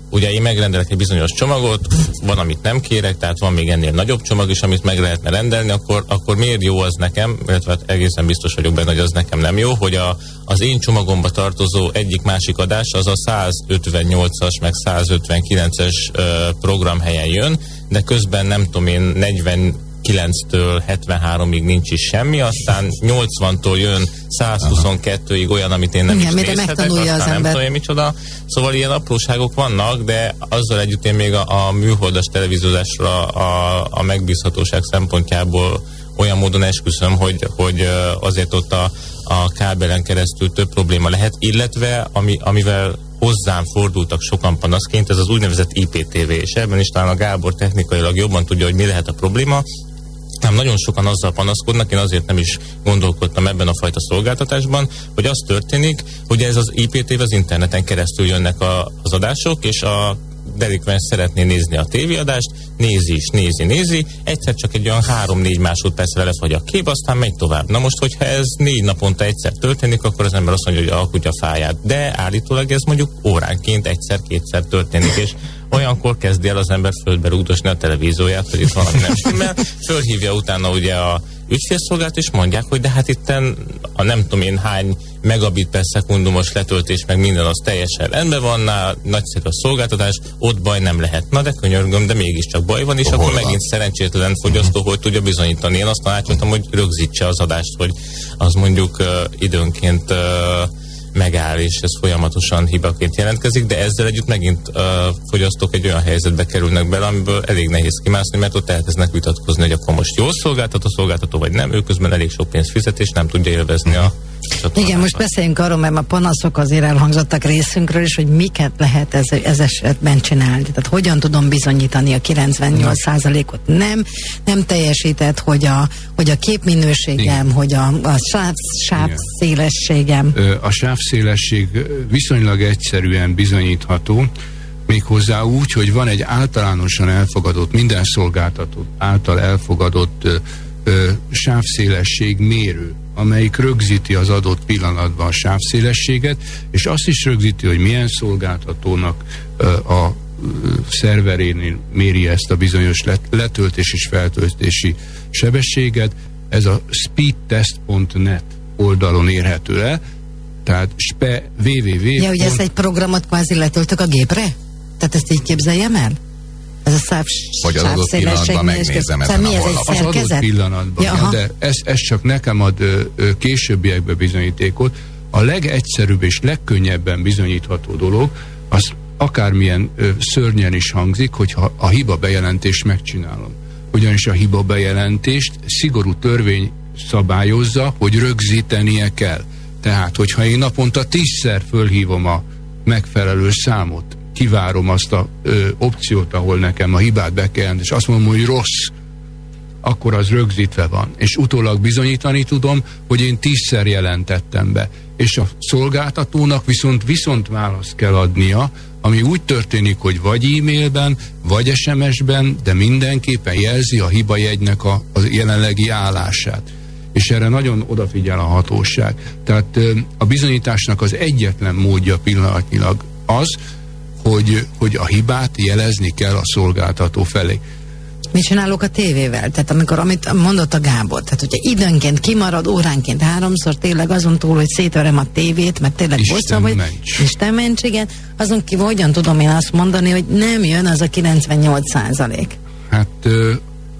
ugye én megrendelek egy bizonyos csomagot, van, amit nem kérek, tehát van még ennél nagyobb csomag is, amit meg lehetne rendelni, akkor, akkor miért jó az nekem, illetve hát egészen biztos vagyok benne, hogy az nekem nem jó, hogy a, az én csomagomba tartozó egyik-másik adás az a százötvennyolcas meg százötvenkilences uh, programhelyen jön, de közben nem tudom én negyvenkilenctől hetvenháromig nincs is semmi, aztán nyolcvantól jön százhuszonkettőig olyan, amit én nem igen, is nézhetek, aztán nem tudom én micsoda. Szóval ilyen apróságok vannak, de azzal együtt én még a, a műholdas televíziózásra a, a megbízhatóság szempontjából olyan módon esküszöm, hogy, hogy azért ott a, a kábelen keresztül több probléma lehet, illetve ami, amivel hozzám fordultak sokan panaszként, ez az úgynevezett I P T V, és ebben is talán a Gábor technikailag jobban tudja, hogy mi lehet a probléma. Nem, nagyon sokan azzal panaszkodnak, én azért nem is gondolkodtam ebben a fajta szolgáltatásban, hogy az történik, hogy ez az I P T V az interneten keresztül jönnek a, az adások, és a delikvens szeretné nézni a tévéadást, nézi is, nézi, nézi, egyszer csak egy olyan három-négy másodpercre lefagy a kép, aztán megy tovább. Na most, hogyha ez négy naponta egyszer történik, akkor az ember azt mondja, hogy a kutya fáját. De állítólag ez mondjuk óránként egyszer-kétszer történik, és olyankor kezdi el az ember földbe rúgdosni a televízióját, hogy itt valami nem stimmel. Fölhívja utána ugye a ügyfélszolgálat, és mondják, hogy de hát itten a nem tudom én hány megabit per szekundumos letöltés, meg minden az teljesen rendben van, nagyszerű a szolgáltatás, ott baj nem lehet. Na de könyörgöm, de mégiscsak baj van, és Hol akkor van? megint szerencsétlen fogyasztó, hogy tudja bizonyítani. Én azt tanácsoltam, hogy rögzítse az adást, hogy az mondjuk uh, időnként uh, megáll, és ez folyamatosan hibaként jelentkezik, de ezzel együtt megint uh, fogyasztók egy olyan helyzetbe kerülnek bele, amiből elég nehéz kimászni, mert ott elkezdenek vitatkozni, hogy akkor most jól szolgáltató, szolgáltató vagy nem, ő közben elég sok pénzt fizet, és nem tudja élvezni a Igen, most beszéljünk arról, mert a panaszok azért elhangzottak részünkről is, hogy miket lehet ez, ez esetben csinálni. Tehát hogyan tudom bizonyítani a kilencvennyolc százalékot nem, nem teljesített, hogy a, hogy a képminőségem, igen, hogy a, a sáv, sávszélességem. A sávszélesség viszonylag egyszerűen bizonyítható, méghozzá úgy, hogy van egy általánosan elfogadott, minden szolgáltató által elfogadott ö, ö, sávszélesség mérő, amelyik rögzíti az adott pillanatban a sávszélességet, és azt is rögzíti, hogy milyen szolgáltatónak ö, a ö, szerverénél méri ezt a bizonyos let, letöltés és feltöltési sebességet. Ez a speedtest pont net oldalon érhető el, tehát spe www. Ja, hogy ezt egy programot kvázi letöltök a gépre? Tehát ezt így képzeljem el? Ez a száv, hogy az adott pillanatban megnézem ezen a honlapon. Az adott pillanatban, ja, ja, de ez, ez csak nekem ad ö, ö, későbbiekbe bizonyítékot. A legegyszerűbb és legkönnyebben bizonyítható dolog, az akármilyen ö, szörnyen is hangzik, hogyha a hiba bejelentést megcsinálom. Ugyanis a hiba bejelentést szigorú törvény szabályozza, hogy rögzítenie kell. Tehát, hogyha én naponta tízszer fölhívom a megfelelő számot, kivárom azt a ö, opciót, ahol nekem a hibát be kell jelenteni, és azt mondom, hogy rossz, akkor az rögzítve van. És utólag bizonyítani tudom, hogy én tízszer jelentettem be. És a szolgáltatónak viszont viszont választ kell adnia, ami úgy történik, hogy vagy e-mailben, vagy es em es-ben, de mindenképpen jelzi a hibajegynek a, a jelenlegi állását. És erre nagyon odafigyel a hatóság. Tehát ö, a bizonyításnak az egyetlen módja pillanatnyilag az, Hogy, hogy a hibát jelezni kell a szolgáltató felé. Mit csinálok a tévével? Tehát amikor, amit mondott a Gábor, tehát hogyha időnként kimarad, óránként háromszor, tényleg azon túl, hogy szétverem a tévét, mert tényleg bosszal vagy, Isten ments, igen, azon kívül hogyan tudom én azt mondani, hogy nem jön az a kilencvennyolc százalék? Hát ö,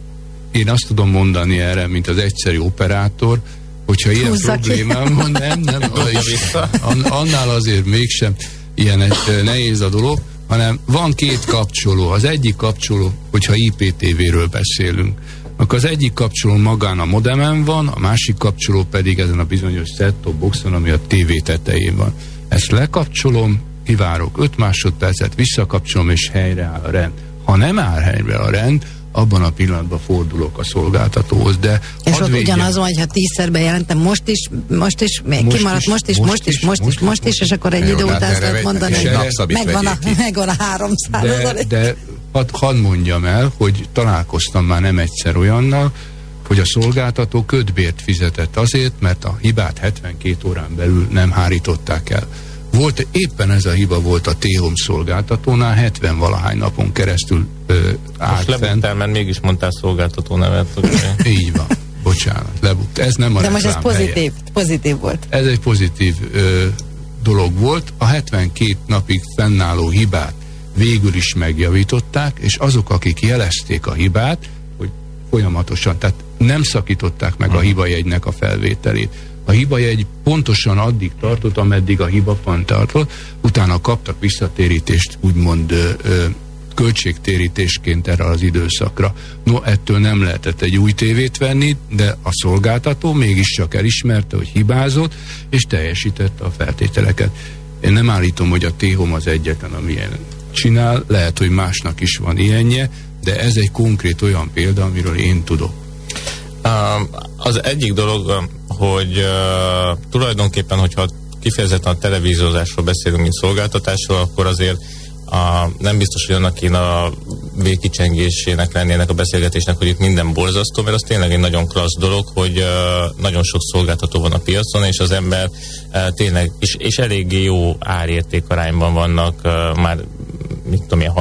én azt tudom mondani erre, mint az egyszerű operátor, hogyha ilyen Húzza problémám van, nem, nem, is, annál azért mégsem ilyen nehéz a dolog, hanem van két kapcsoló. Az egyik kapcsoló, hogyha I P T V-ről beszélünk, akkor az egyik kapcsoló magán a modemen van, a másik kapcsoló pedig ezen a bizonyos set-top boxon, ami a tévé tetején van. Ezt lekapcsolom, kivárok öt másodpercet, visszakapcsolom, és helyreáll a rend. Ha nem áll helyre a rend, abban a pillanatban fordulok a szolgáltatóhoz, de és ott ugyanaz van, hogyha tízszer bejelentem, most is, most is, még most kimaradt, is, most is, most is, most is, most is, és akkor egy idő után azt lehet mondani, hogy megvan a, megvan a háromszáz. De, de hadd had mondjam el, hogy találkoztam már nem egyszer olyannal, hogy a szolgáltató kötbért fizetett azért, mert a hibát hetvenkét órán belül nem hárították el. Volt, éppen ez a hiba volt a T-Home szolgáltatónál, hetven valahány napon keresztül ö, állt most lebuktál, mert mégis mondtál szolgáltató nevet. Így van, bocsánat, lebukt. Ez nem a De most ez pozitív, helye. pozitív volt. Ez egy pozitív ö, dolog volt. A hetvenkét napig fennálló hibát végül is megjavították, és azok, akik jelezték a hibát, hogy folyamatosan, tehát nem szakították meg a hibajegynek a felvételét. A hibajegy pontosan addig tartott, ameddig a hibapont tartott, utána kaptak visszatérítést, úgymond ö, ö, költségtérítésként erre az időszakra. No, ettől nem lehetett egy új tévét venni, de a szolgáltató mégiscsak elismerte, hogy hibázott, és teljesítette a feltételeket. Én nem állítom, hogy a T-Home az egyetlen, amilyen csinál, lehet, hogy másnak is van ilyenje, de ez egy konkrét olyan példa, amiről én tudok. Az egyik dolog, hogy uh, tulajdonképpen, hogyha kifejezetten a televíziózásról beszélünk, mint szolgáltatásról, akkor azért a, nem biztos, hogy annak kéne a végkicsengésének lennének a beszélgetésnek, hogy itt minden borzasztó, mert az tényleg egy nagyon klassz dolog, hogy uh, nagyon sok szolgáltató van a piacon, és az ember uh, tényleg, és, és eléggé jó árérték arányban vannak, uh, már mit tudom én,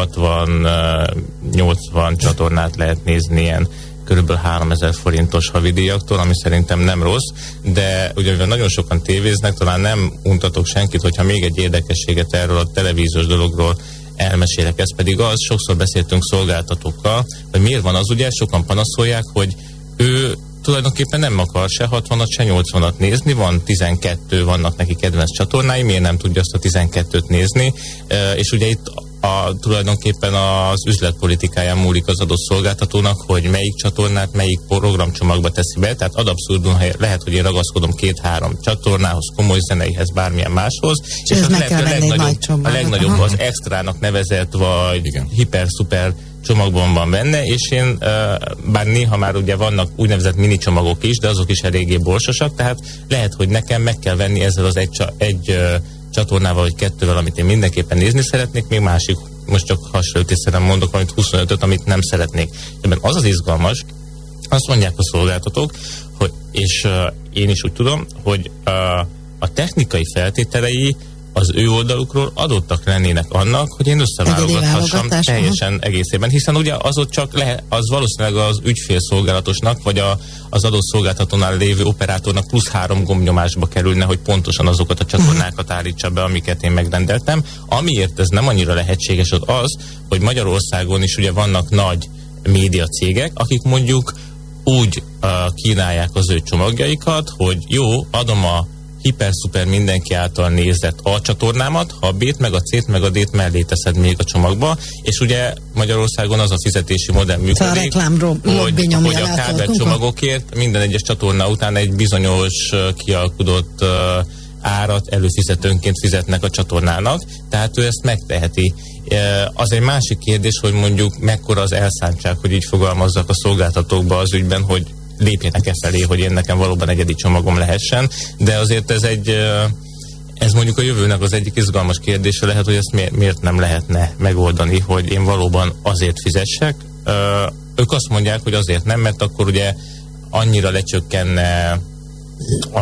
hatvan-nyolcvan csatornát lehet nézni ilyen körülbelül háromezer forintos havidíjaktól, ami szerintem nem rossz, de ugye mivel nagyon sokan tévéznek, talán nem untatok senkit, hogyha még egy érdekességet erről a televíziós dologról elmesélek. Ez pedig az, sokszor beszéltünk szolgáltatókkal, hogy miért van az, ugye sokan panaszolják, hogy ő tulajdonképpen nem akar se hatvanat, se nyolcvanat nézni, van tizenkettő, vannak neki kedvenc csatornái, miért nem tudja azt a tizenkettőt nézni, e, és ugye itt a, tulajdonképpen az üzletpolitikáján múlik az adott szolgáltatónak, hogy melyik csatornát, melyik programcsomagba teszi be, tehát ad abszurdum, lehet, hogy én ragaszkodom két-három csatornához, komoly zeneihez, bármilyen máshoz, és, és az lehet, a legnagyobb, a legnagyobb az extrának nevezett, vagy hiper-szuper csomagban van benne, és én, bár néha már ugye vannak úgynevezett mini csomagok is, de azok is eléggé borsosak, tehát lehet, hogy nekem meg kell venni ezzel az egy, egy csatornával, vagy kettővel, amit én mindenképpen nézni szeretnék, még másik, most csak hasonlítésszerűen mondok, amit huszonötöt, amit nem szeretnék. Ebben az az izgalmas, azt mondják a szolgáltatók, hogy, és uh, én is úgy tudom, hogy uh, a technikai feltételei az ő oldalukról adottak lennének annak, hogy én összeválogathassam teljesen egészében, hiszen ugye az ott csak lehet, az valószínűleg az ügyfélszolgálatosnak, vagy a, az adott szolgáltatónál lévő operátornak plusz három gombnyomásba kerülne, hogy pontosan azokat a csatornákat állítsa be, amiket én megrendeltem. Amiért ez nem annyira lehetséges, az az, hogy Magyarországon is ugye vannak nagy médiacégek, akik mondjuk úgy uh, kínálják az ő csomagjaikat, hogy jó, adom a hiper-szuper mindenki által nézett A csatornámat, ha a B-t, meg a C-t, meg a D-t mellé teszed még a csomagba, és ugye Magyarországon az a fizetési modell működik, hogy, hogy a kábel csomagokért minden egyes csatorna után egy bizonyos kialkudott uh, árat előfizetőnként fizetnek a csatornának, tehát ő ezt megteheti. Uh, az egy másik kérdés, hogy mondjuk mekkora az elszántság, hogy így fogalmazzak a szolgáltatókba az ügyben, hogy lépjenek e felé, hogy én nekem valóban egyedi csomagom lehessen, de azért ez egy, ez mondjuk a jövőnek az egyik izgalmas kérdése lehet, hogy ezt miért, miért nem lehetne megoldani, hogy én valóban azért fizessek. Ők azt mondják, hogy azért nem, mert akkor ugye annyira lecsökkenne a,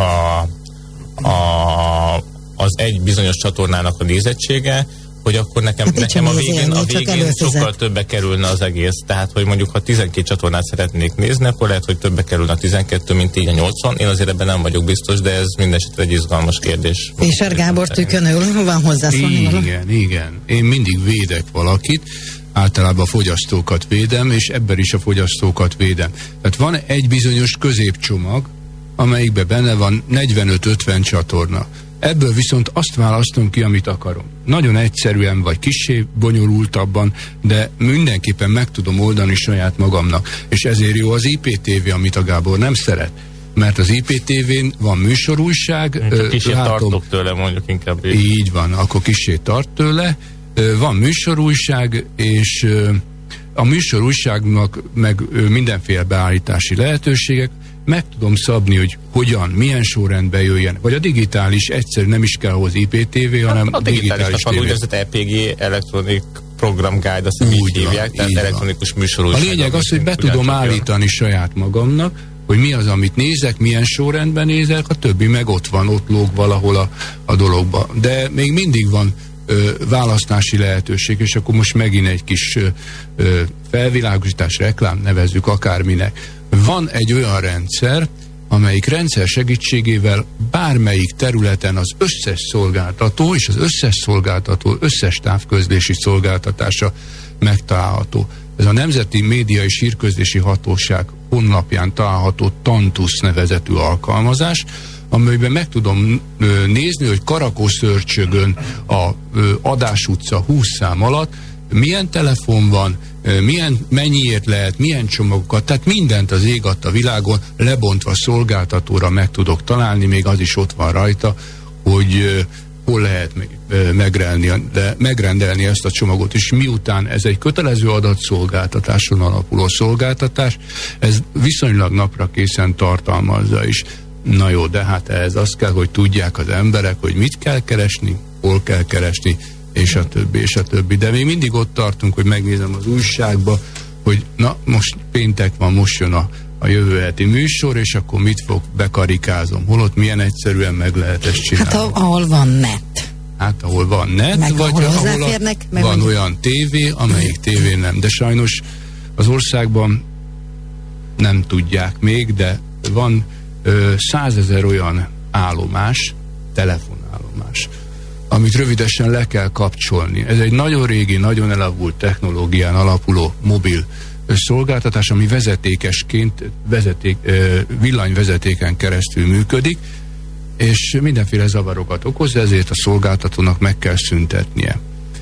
a, az egy bizonyos csatornának a nézettsége, hogy akkor nekem, hát nekem a végén, a végén sokkal többe kerülne az egész. Tehát, hogy mondjuk ha tizenkét csatornát szeretnék nézni, akkor lehet, hogy többe kerülne a tizenkettő, mint így a nyolcvan. Én azért ebben nem vagyok biztos, de ez mindenesetre egy izgalmas kérdés. Fischer Gábor tükönül, van hozzászólni. Igen, igen. Én mindig védek valakit, általában a fogyasztókat védem, és ebben is a fogyasztókat védem. Tehát van egy bizonyos középcsomag, amelyikben benne van negyvenöt-ötven csatorna. Ebből viszont azt választom ki, amit akarom. Nagyon egyszerűen, vagy kissé bonyolultabban, de mindenképpen meg tudom oldani saját magamnak. És ezért jó az I P T V, amit a Gábor nem szeret. Mert az I P T V-n van műsorújság. Kissé tartok tőle, mondjuk inkább. Így. így van, akkor kissé tart tőle. Van műsorújság, és a műsorújságnak meg mindenféle beállítási lehetőségek. Meg tudom szabni, hogy hogyan, milyen sorrendben jöjjen. Vagy a digitális, egyszerűen nem is kell hozzá I P T V, hanem a digitális van úgynevezett E P G, Electronic Program Guide, azt így hívják, tehát elektronikus műsorújság. A lényeg az, hogy be tudom állítani saját magamnak, hogy mi az, amit nézek, milyen sorrendben nézek, a többi meg ott van, ott lóg valahol a, a dologba. De még mindig van ö, választási lehetőség, és akkor most megint egy kis ö, ö, felvilágosítás, reklám, nevezzük akárminek. Van egy olyan rendszer, amelyik rendszer segítségével bármelyik területen az összes szolgáltató és az összes szolgáltató összes távközlési szolgáltatása megtalálható. Ez a Nemzeti Média és Hírközlési Hatóság honlapján található Tantusz nevezetű alkalmazás, amelyben meg tudom ö, nézni, hogy Karakószörcsögön a ö, Adás utca húsz szám alatt milyen telefon van, ö, milyen, mennyiért lehet, milyen csomagokat, tehát mindent az ég adta világon lebontva szolgáltatóra meg tudok találni, még az is ott van rajta, hogy ö, hol lehet megrendelni, de megrendelni ezt a csomagot, és miután ez egy kötelező adatszolgáltatáson alapuló szolgáltatás, ez viszonylag napra készen tartalmazza is. Na jó, de hát ehhez azt kell, hogy tudják az emberek, hogy mit kell keresni, hol kell keresni, és a többi, és a többi. De még mindig ott tartunk, hogy megnézem az újságba, hogy na, most péntek van, most jön a a jövő heti műsor, és akkor mit fog, bekarikázom. Holott milyen egyszerűen meg lehet ezt csinálni. Hát ahol van net. Hát ahol van net, meg vagy ahol, ahol a, meg van vagy... olyan tévé, amelyik tévé nem. De sajnos az országban nem tudják még, de van százezer olyan állomás, telefonállomás, amit rövidesen le kell kapcsolni. Ez egy nagyon régi, nagyon elavult technológián alapuló mobil szolgáltatás, ami vezetékesként vezeték, villanyvezetéken keresztül működik, és mindenféle zavarokat okoz, ezért a szolgáltatónak meg kell szüntetnie.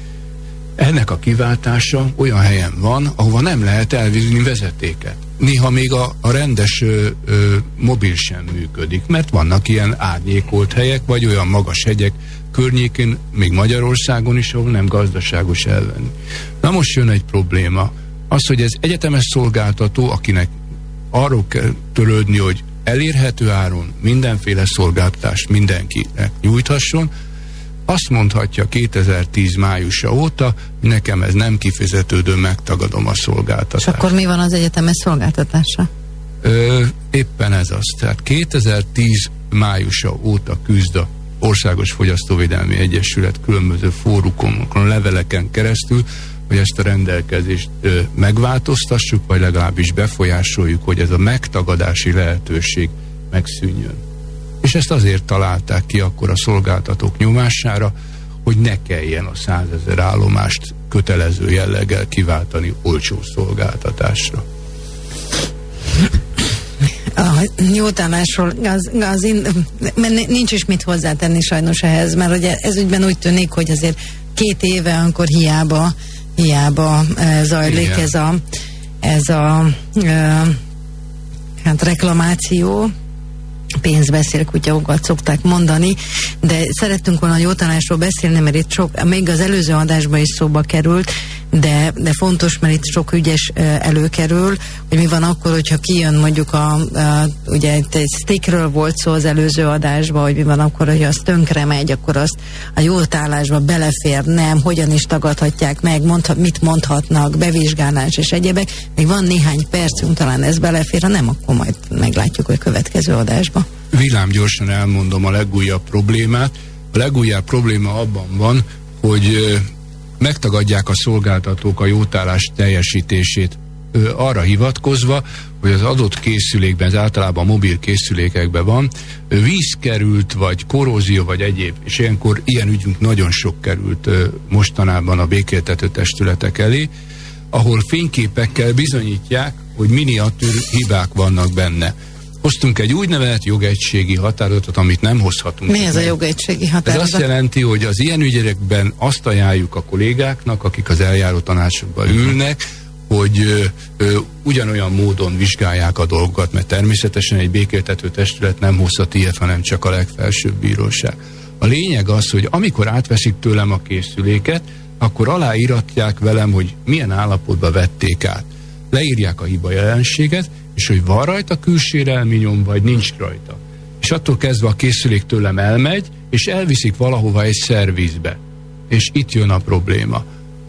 Ennek a kiváltása olyan helyen van, ahova nem lehet elvinni vezetéket. Néha még a, a rendes ö, ö, mobil sem működik, mert vannak ilyen árnyékolt helyek, vagy olyan magas hegyek környékén, még Magyarországon is, ahol nem gazdaságos elvenni. Na most jön egy probléma. Az, hogy ez egyetemes szolgáltató, akinek arról kell törődni, hogy elérhető áron mindenféle szolgáltatást mindenkinek nyújthasson, azt mondhatja kétezer-tíz májusa óta, hogy nekem ez nem kifizetődő, megtagadom a szolgáltatást. És akkor mi van az egyetemes szolgáltatása? Ö, éppen ez az. Tehát kétezer-tíz májusa óta küzd a Országos Fogyasztóvédelmi Egyesület különböző fórumokon, leveleken keresztül, hogy ezt a rendelkezést ö, megváltoztassuk, vagy legalábbis befolyásoljuk, hogy ez a megtagadási lehetőség megszűnjön. És ezt azért találták ki akkor a szolgáltatók nyomására, hogy ne kelljen a százezer állomást kötelező jelleggel kiváltani olcsó szolgáltatásra. A jótállásról az, az in, nincs is mit hozzátenni sajnos ehhez, mert ugye ez ügyben úgy tűnik, hogy azért két éve, amikor hiába hiába e, zajlik igen. ez a ez a e, hát reklamáció, pénz beszél, kutyaokat szokták mondani, de szerettünk volna a jótalanásról beszélni, mert itt sok, még az előző adásban is szóba került, de, de fontos, mert itt sok ügyes előkerül, hogy mi van akkor, hogyha kijön mondjuk a, a ugye egy stickről volt szó az előző adásban, hogy mi van akkor, hogy az tönkre megy, akkor azt a jótállásba belefér, nem, hogyan is tagadhatják meg, mondhat, mit mondhatnak, bevizsgálás és egyebek. Még van néhány percünk, talán ez belefér, ha nem, akkor majd meglátjuk a következő adásban. Villám gyorsan elmondom a legújabb problémát. A legújabb probléma abban van, hogy megtagadják a szolgáltatók a jótállás teljesítését ö, arra hivatkozva, hogy az adott készülékben, ez általában mobil készülékekben van, ö, víz került, vagy korrózió, vagy egyéb, és ilyenkor ilyen ügyünk nagyon sok került ö, mostanában a békéltető testületek elé, ahol fényképekkel bizonyítják, hogy miniatűr hibák vannak benne. Hoztunk egy úgynevezett jogegységi határozatot, amit nem hozhatunk. Mi ez a jogegységi határozat? Ez azt jelenti, hogy az ilyen ügyekben azt ajánljuk a kollégáknak, akik az eljáró tanácsokban ülnek, hogy ö, ö, ugyanolyan módon vizsgálják a dolgokat, mert természetesen egy békéltető testület nem hozhat ilyet, hanem csak a legfelsőbb bíróság. A lényeg az, hogy amikor átveszik tőlem a készüléket, akkor aláíratják velem, hogy milyen állapotban vették át. Leírják a hiba jelenséget, és hogy van rajta külsérelmi nyom, vagy nincs rajta. És attól kezdve a készülék tőlem elmegy, és elviszik valahova egy szervizbe. És itt jön a probléma.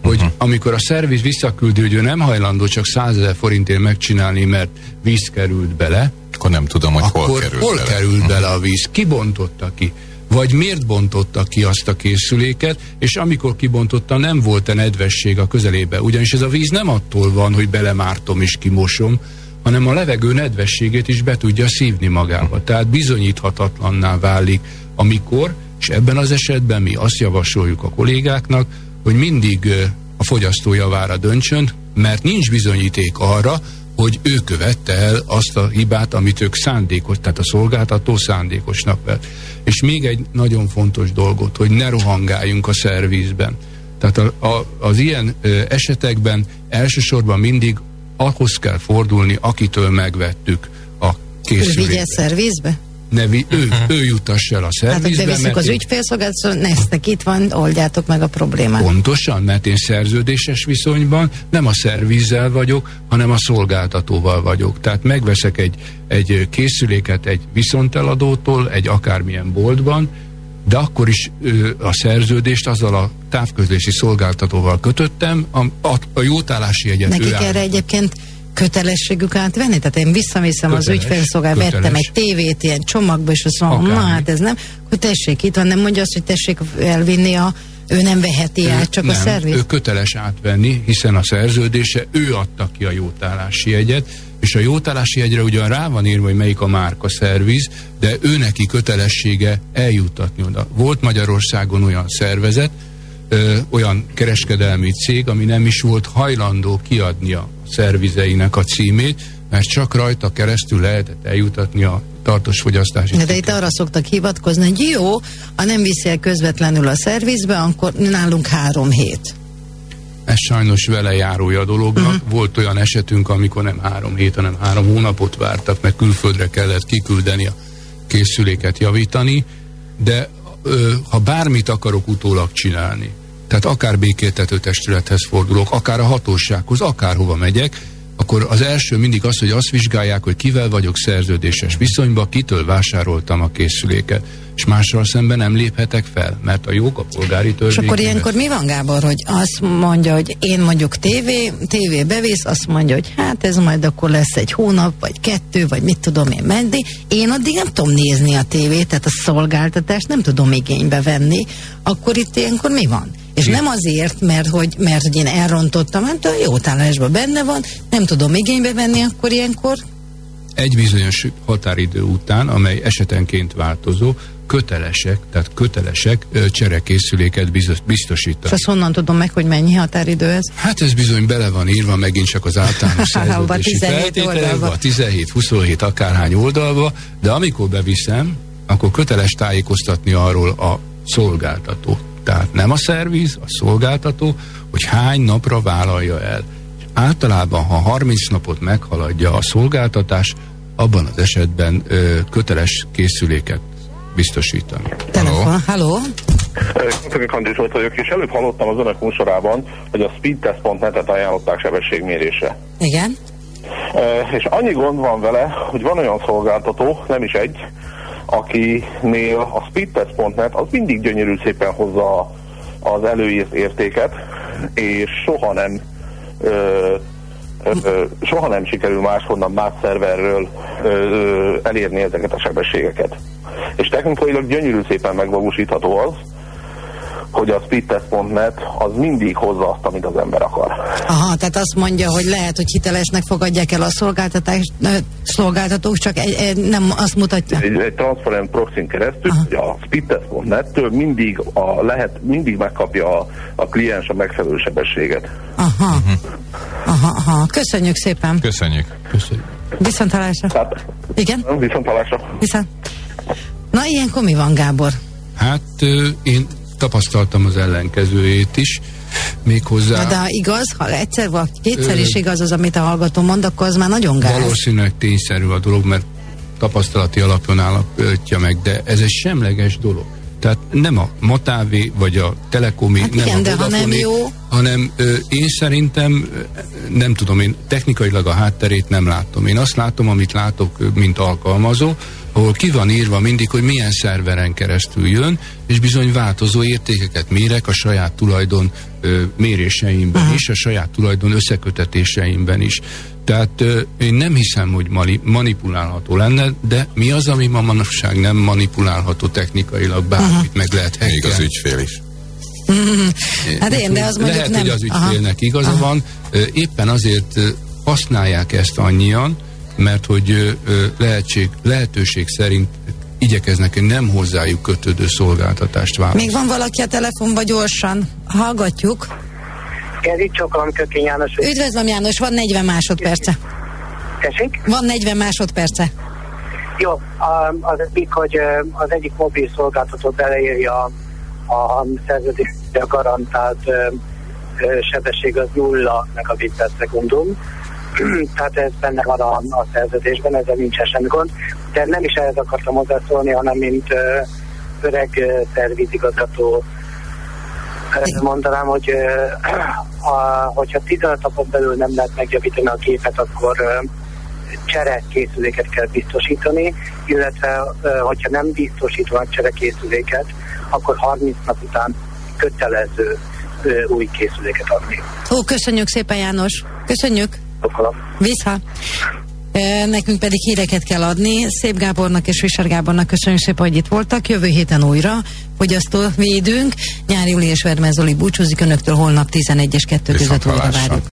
hogy uh-huh. amikor a szerviz visszaküldi, hogy ő nem hajlandó csak százezer forintért megcsinálni, mert víz került bele, akkor nem tudom, hogy hol került hol bele. került uh-huh. bele a víz, ki bontotta ki, vagy miért bontotta ki azt a készüléket, és amikor kibontotta, nem volt-e nedvesség a közelébe. Ugyanis ez a víz nem attól van, hogy belemártom és kimosom, hanem a levegő nedvességét is be tudja szívni magába. Tehát bizonyíthatatlanná válik, amikor, és ebben az esetben mi azt javasoljuk a kollégáknak, hogy mindig a fogyasztó javára döntsön, mert nincs bizonyíték arra, hogy ő követte el azt a hibát, amit ők szándékos, tehát a szolgáltató szándékosnak vett. És még egy nagyon fontos dolgot, hogy ne rohangáljunk a szervizben. Tehát a, a, az ilyen ö, esetekben elsősorban mindig ahhoz kell fordulni, akitől megvettük a készüléket. Ő vigye szervizbe? Ne, vi, ő, ő jutassa el a szervizbe. Hát, hogy bevisszük az ügyfélszolgálatot, neztek itt van, oldjátok meg a problémát. Pontosan, mert én szerződéses viszonyban nem a szervizzel vagyok, hanem a szolgáltatóval vagyok. Tehát megveszek egy, egy készüléket egy viszonteladótól, egy akármilyen boltban, de akkor is ö, a szerződést azzal a távközlési szolgáltatóval kötöttem, a, a, a jótállási jegyet. Nekik erre egyébként kötelességük átvenni? Tehát én visszaviszem köteles, az ügyfélszolgálat, vettem egy tévét ilyen csomagba, és azt mondom, na hát ez nem, hogy tessék, itt van, nem mondja azt, hogy tessék elvinni a, ő nem veheti át, csak nem, a szerviz. Ő köteles átvenni, hiszen a szerződése, ő adta ki a jótállási jegyet, és a jótállási jegyre ugyan rá van írva, hogy melyik a márka szerviz, de ő neki kötelessége eljuttatni oda. Volt Magyarországon olyan szervezet, ö, olyan kereskedelmi cég, ami nem is volt hajlandó kiadni a szervizeinek a címét, mert csak rajta keresztül lehetett eljutatni a tartós fogyasztási. De, de itt arra szoktak hivatkozni, hogy jó, ha nem viszi el közvetlenül a szervizbe, akkor nálunk három hét. Ez sajnos vele járója a dolognak. Uh-huh. Volt olyan esetünk, amikor nem három hét, hanem három hónapot vártak, mert külföldre kellett kiküldeni a készüléket javítani, de ö, ha bármit akarok utólag csinálni, tehát akár békéltető testülethez fordulok, akár a hatósághoz, akárhova megyek, akkor az első mindig az, hogy azt vizsgálják, hogy kivel vagyok szerződéses viszonyban, kitől vásároltam a készüléket. És mással szemben nem léphetek fel, mert a jók a polgári törvény. És akkor ilyenkor mi van, Gábor, hogy azt mondja, hogy én mondjuk tévé, tévé bevész, azt mondja, hogy hát ez majd akkor lesz egy hónap, vagy kettő, vagy mit tudom én menni. Én addig nem tudom nézni a tévét, tehát a szolgáltatást nem tudom igénybe venni. Akkor itt ilyenkor mi van? És nem azért, mert hogy, mert hogy én elrontottam, hát a jótállásban benne van, nem tudom igénybe venni, akkor ilyenkor egy bizonyos határidő után, amely esetenként változó, kötelesek, tehát kötelesek ö, cserekészüléket biztosítani. És azt honnan tudom meg, hogy mennyi határidő ez? Hát ez bizony bele van írva megint csak az általános szerződési feltételekbe, a tizenhét huszonhét akárhány oldalba, de amikor beviszem, akkor köteles tájékoztatni arról a szolgáltató. Tehát nem a szerviz, a szolgáltató, hogy hány napra vállalja el. És általában, ha harminc napot meghaladja a szolgáltatás, abban az esetben ö, köteles készüléket biztosítani. Telefon, halló? Köszönjük, Andris Zsolt vagyok, és előbb hallottam az önök műsorában, hogy a speedtest pont net-et ajánlották sebességmérésre. Igen. E, és annyi gond van vele, hogy van olyan szolgáltató, nem is egy, akinél a speedtest pont net az mindig gyönyörű szépen hozza az előírt értéket, és soha nem ö, ö, ö, soha nem sikerül máshonnan, más szerverről ö, ö, elérni ezeket a sebességeket. És technikailag gyönyörű szépen megvalósítható az, hogy a speedtest pont net az mindig hozza azt, amit az ember akar. Aha, tehát azt mondja, hogy lehet, hogy hitelesnek fogadják el a szolgáltatást, szolgáltatók, csak egy, egy, nem azt mutatja. Egy, egy transparent proxyn keresztül, aha, hogy a speedtest pont net-től mindig, a, lehet, mindig megkapja a, a kliens a megfelelő sebességet. Aha. Uh-huh. aha, aha. Köszönjük szépen. Köszönjük. Köszönjük. Viszontlátásra. Tehát, igen? Viszontlátásra. Viszont. Na, ilyenkor mi van, Gábor? Hát ö, én tapasztaltam az ellenkezőjét is, méghozzá... Na, de igaz, ha egyszer vagy kétszer is igaz az, amit a hallgató mond, akkor az már nagyon gáz. Valószínűleg tényszerű a dolog, mert tapasztalati alapon állapítja meg, de ez egy semleges dolog. Tehát nem a Matávé, vagy a Telekomé, hát nem igen, a de ha nem jó, hanem ö, én szerintem, nem tudom, én technikailag a hátterét nem látom. Én azt látom, amit látok, mint alkalmazó, ahol ki van írva mindig, hogy milyen szerveren keresztül jön, és bizony változó értékeket mérek a saját tulajdon ö, méréseimben uh-huh. is, a saját tulajdon összekötetéseimben is. Tehát ö, én nem hiszem, hogy mani, manipulálható lenne, de mi az, ami ma manapság nem manipulálható technikailag, bármit uh-huh. meg lehet hackelni. Még az ügyfél is. Mm-hmm. Hát én, de az mondjuk lehet, nem... hogy az ügyfélnek Aha. igaza Aha. van, éppen azért használják ezt annyian, mert hogy lehetség, lehetőség szerint igyekeznek egy nem hozzájuk kötődő szolgáltatást választani. Még van valaki a telefonban gyorsan? Hallgatjuk. Keri Csokolom, Kökény János. Üdvözlöm János, van negyven másodperce. Tessék? Van negyven másodperce. Jó, az egyik, hogy az egyik mobil szolgáltató beleírja a szerződésre garantált sebesség az nulla megabit per szekundum. Tehát ez benne van a, a szerződésben, ezzel nincsen semmi gond. De nem is ehhez akartam hozzászólni, hanem mint uh, öreg uh, szervizigazgató uh, mondanám, hogy uh, a, hogyha tizenöt napon belül nem lehet megjavítani a gépet, akkor uh, cserekészüléket kell biztosítani, illetve uh, hogyha nem biztosítanak cserekészüléket, akkor harminc nap után kötelező uh, új készüléket adni. Ó, köszönjük szépen János, köszönjük. Vissza. E, nekünk pedig híreket kell adni. Szép Gábornak és Visser Gábornak köszönjük szépen, hogy itt voltak. Jövő héten újra fogyasztóvédünk. Nyári Uli és Vermen Zoli búcsúzik önöktől, holnap tizenegy és kettő között újra várjuk.